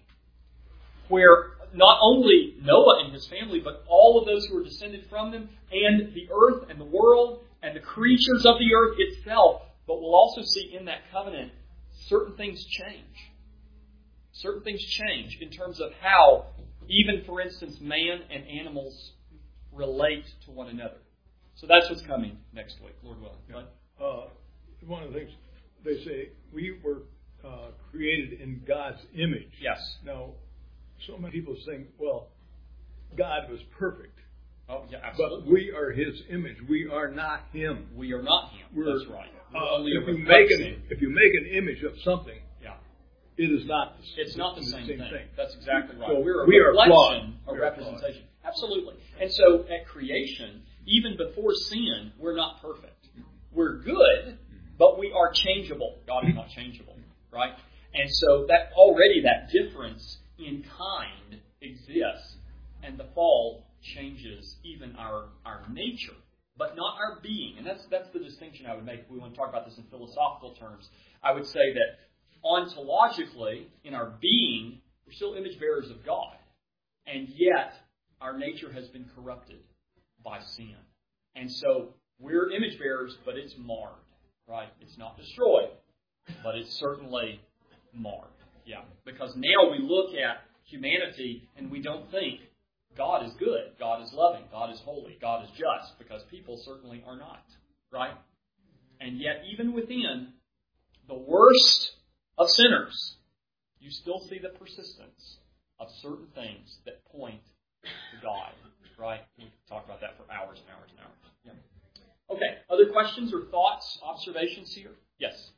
[SPEAKER 1] where not only Noah and his family, but all of those who are descended from them, and the earth and the world and the creatures of the earth itself. But we'll also see in that covenant certain things change. Certain things change in terms of how, even for instance, man and animals relate to one another. So that's what's coming next week, Lord willing.
[SPEAKER 4] Yeah. Uh, one of the things they say, we were uh, created in God's image.
[SPEAKER 1] Yes.
[SPEAKER 4] Now, so many people think, well, God was perfect.
[SPEAKER 1] Oh, yeah, absolutely.
[SPEAKER 4] But we are His image. We are not Him.
[SPEAKER 1] We are not Him.
[SPEAKER 4] We're,
[SPEAKER 1] That's right. We're
[SPEAKER 4] uh,
[SPEAKER 1] only
[SPEAKER 4] if,
[SPEAKER 1] a
[SPEAKER 4] you make
[SPEAKER 1] reflection.
[SPEAKER 4] an, if you make an image of something,
[SPEAKER 1] Yeah.
[SPEAKER 4] it is not the,
[SPEAKER 1] It's not the,
[SPEAKER 4] the
[SPEAKER 1] same,
[SPEAKER 4] same
[SPEAKER 1] thing.
[SPEAKER 4] thing.
[SPEAKER 1] That's exactly right.
[SPEAKER 4] So
[SPEAKER 1] we're a
[SPEAKER 4] we are
[SPEAKER 1] reflection,
[SPEAKER 4] flawed.
[SPEAKER 1] a
[SPEAKER 4] We are
[SPEAKER 1] representation. Absolutely. And so at creation, even before sin, we're not perfect. We're good, but we are changeable. God is not changeable, right? And so that already that difference in kind exists, and the fall changes even our, our nature, but not our being. And that's that's the distinction I would make if we want to talk about this in philosophical terms. I would say that ontologically, in our being, we're still image bearers of God. And yet, our nature has been corrupted by sin. And so, we're image bearers, but it's marred, right? It's not destroyed, but it's certainly marred. Yeah, because now we look at humanity and we don't think God is good, God is loving, God is holy, God is just, because people certainly are not, right? And yet, even within the worst of sinners, you still see the persistence of certain things that point to God, right? We could talk about that for hours and hours and hours. Yeah. Okay, other questions or thoughts, observations here? Yes?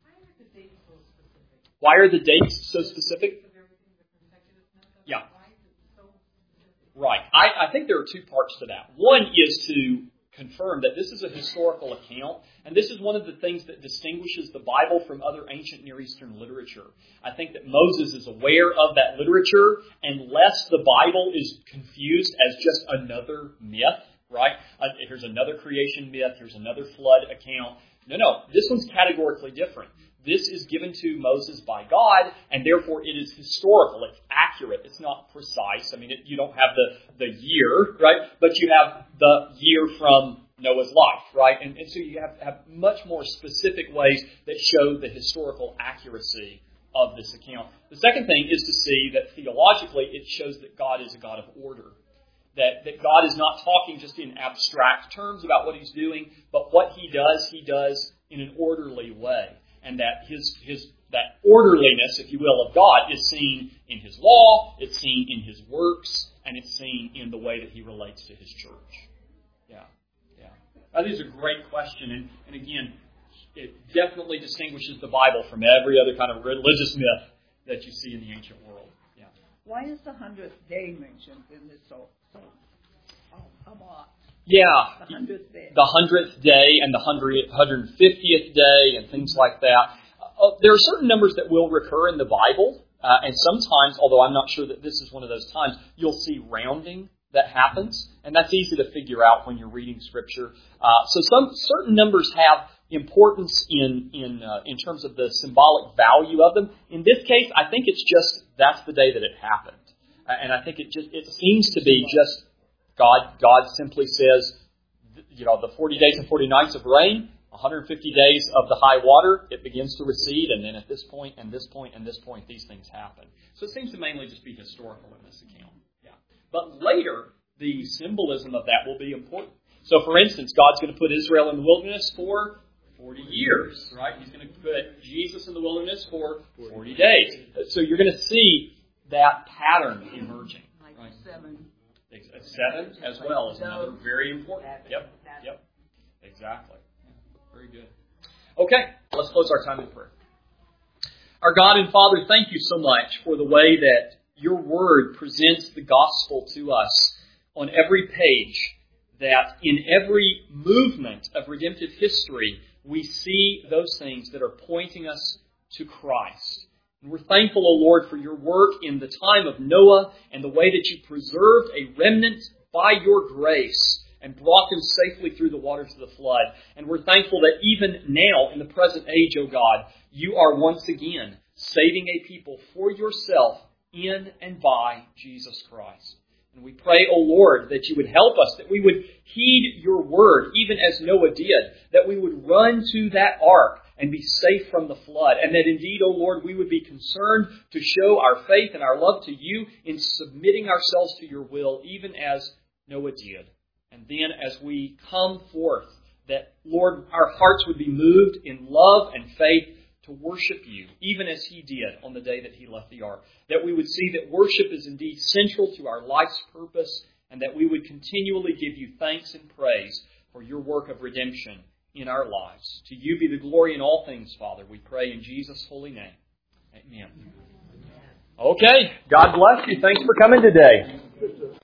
[SPEAKER 1] Why are the dates so specific? Yeah. Right. I, I think there are two parts to that. One is to confirm that this is a historical account, and this is one of the things that distinguishes the Bible from other ancient Near Eastern literature. I think that Moses is aware of that literature, and lest the Bible is confused as just another myth, right? Uh, here's another creation myth, here's another flood account. No, no, this one's categorically different. this is given to Moses by God, and therefore it is historical. It's accurate. It's not precise. I mean, it, you don't have the, the year, right? But you have the year from Noah's life, right? And, and so you have, have much more specific ways that show the historical accuracy of this account. The second thing is to see that theologically it shows that God is a God of order. That, that God is not talking just in abstract terms about what He's doing, but what He does, He does in an orderly way. And that his his that orderliness, if you will, of God is seen in His law, it's seen in His works, and it's seen in the way that He relates to His church. Yeah, yeah. Now, this is a great question, and, and again, it definitely distinguishes the Bible from every other kind of religious myth that you see in the ancient world. Yeah.
[SPEAKER 6] Why is the hundredth day mentioned in this so so a lot?
[SPEAKER 1] Yeah,
[SPEAKER 6] the hundredth day,
[SPEAKER 1] the hundredth day and the hundred hundred fiftieth day and things like that. Uh, there are certain numbers that will recur in the Bible, uh, and sometimes, although I'm not sure that this is one of those times, you'll see rounding that happens, and that's easy to figure out when you're reading Scripture. Uh, so some certain numbers have importance in in uh, in terms of the symbolic value of them. In this case, I think it's just that's the day that it happened, uh, and I think it just it seems to be just God. God simply says, you know, the forty days and forty nights of rain, one hundred fifty days of the high water, it begins to recede, and then at this point and this point and this point, these things happen. So it seems to mainly just be historical in this account. Yeah, but later the symbolism of that will be important. So, for instance, God's going to put Israel in the wilderness for forty years, right? He's going to put Jesus in the wilderness for forty days. So you're going to see that pattern emerging.
[SPEAKER 6] like
[SPEAKER 1] Right?
[SPEAKER 6] seven.
[SPEAKER 1] Seven as well is another very important. Yep, yep, exactly. Very good. Okay, let's close our time in prayer. Our God and Father, thank you so much for the way that your Word presents the gospel to us on every page, that in every movement of redemptive history, we see those things that are pointing us to Christ. And we're thankful, O Lord, for your work in the time of Noah and the way that you preserved a remnant by your grace and brought them safely through the waters of the flood. And we're thankful that even now, in the present age, O God, you are once again saving a people for yourself in and by Jesus Christ. And we pray, O Lord, that you would help us, that we would heed your word, even as Noah did, that we would run to that ark and be safe from the flood, and that indeed, O Lord, we would be concerned to show our faith and our love to you in submitting ourselves to your will, even as Noah did. And then as we come forth, that, Lord, our hearts would be moved in love and faith to worship you, even as he did on the day that he left the ark. That we would see that worship is indeed central to our life's purpose, and that we would continually give you thanks and praise for your work of redemption in our lives. To you be the glory in all things, Father. We pray in Jesus' holy name. Amen. Okay. God bless you. Thanks for coming today.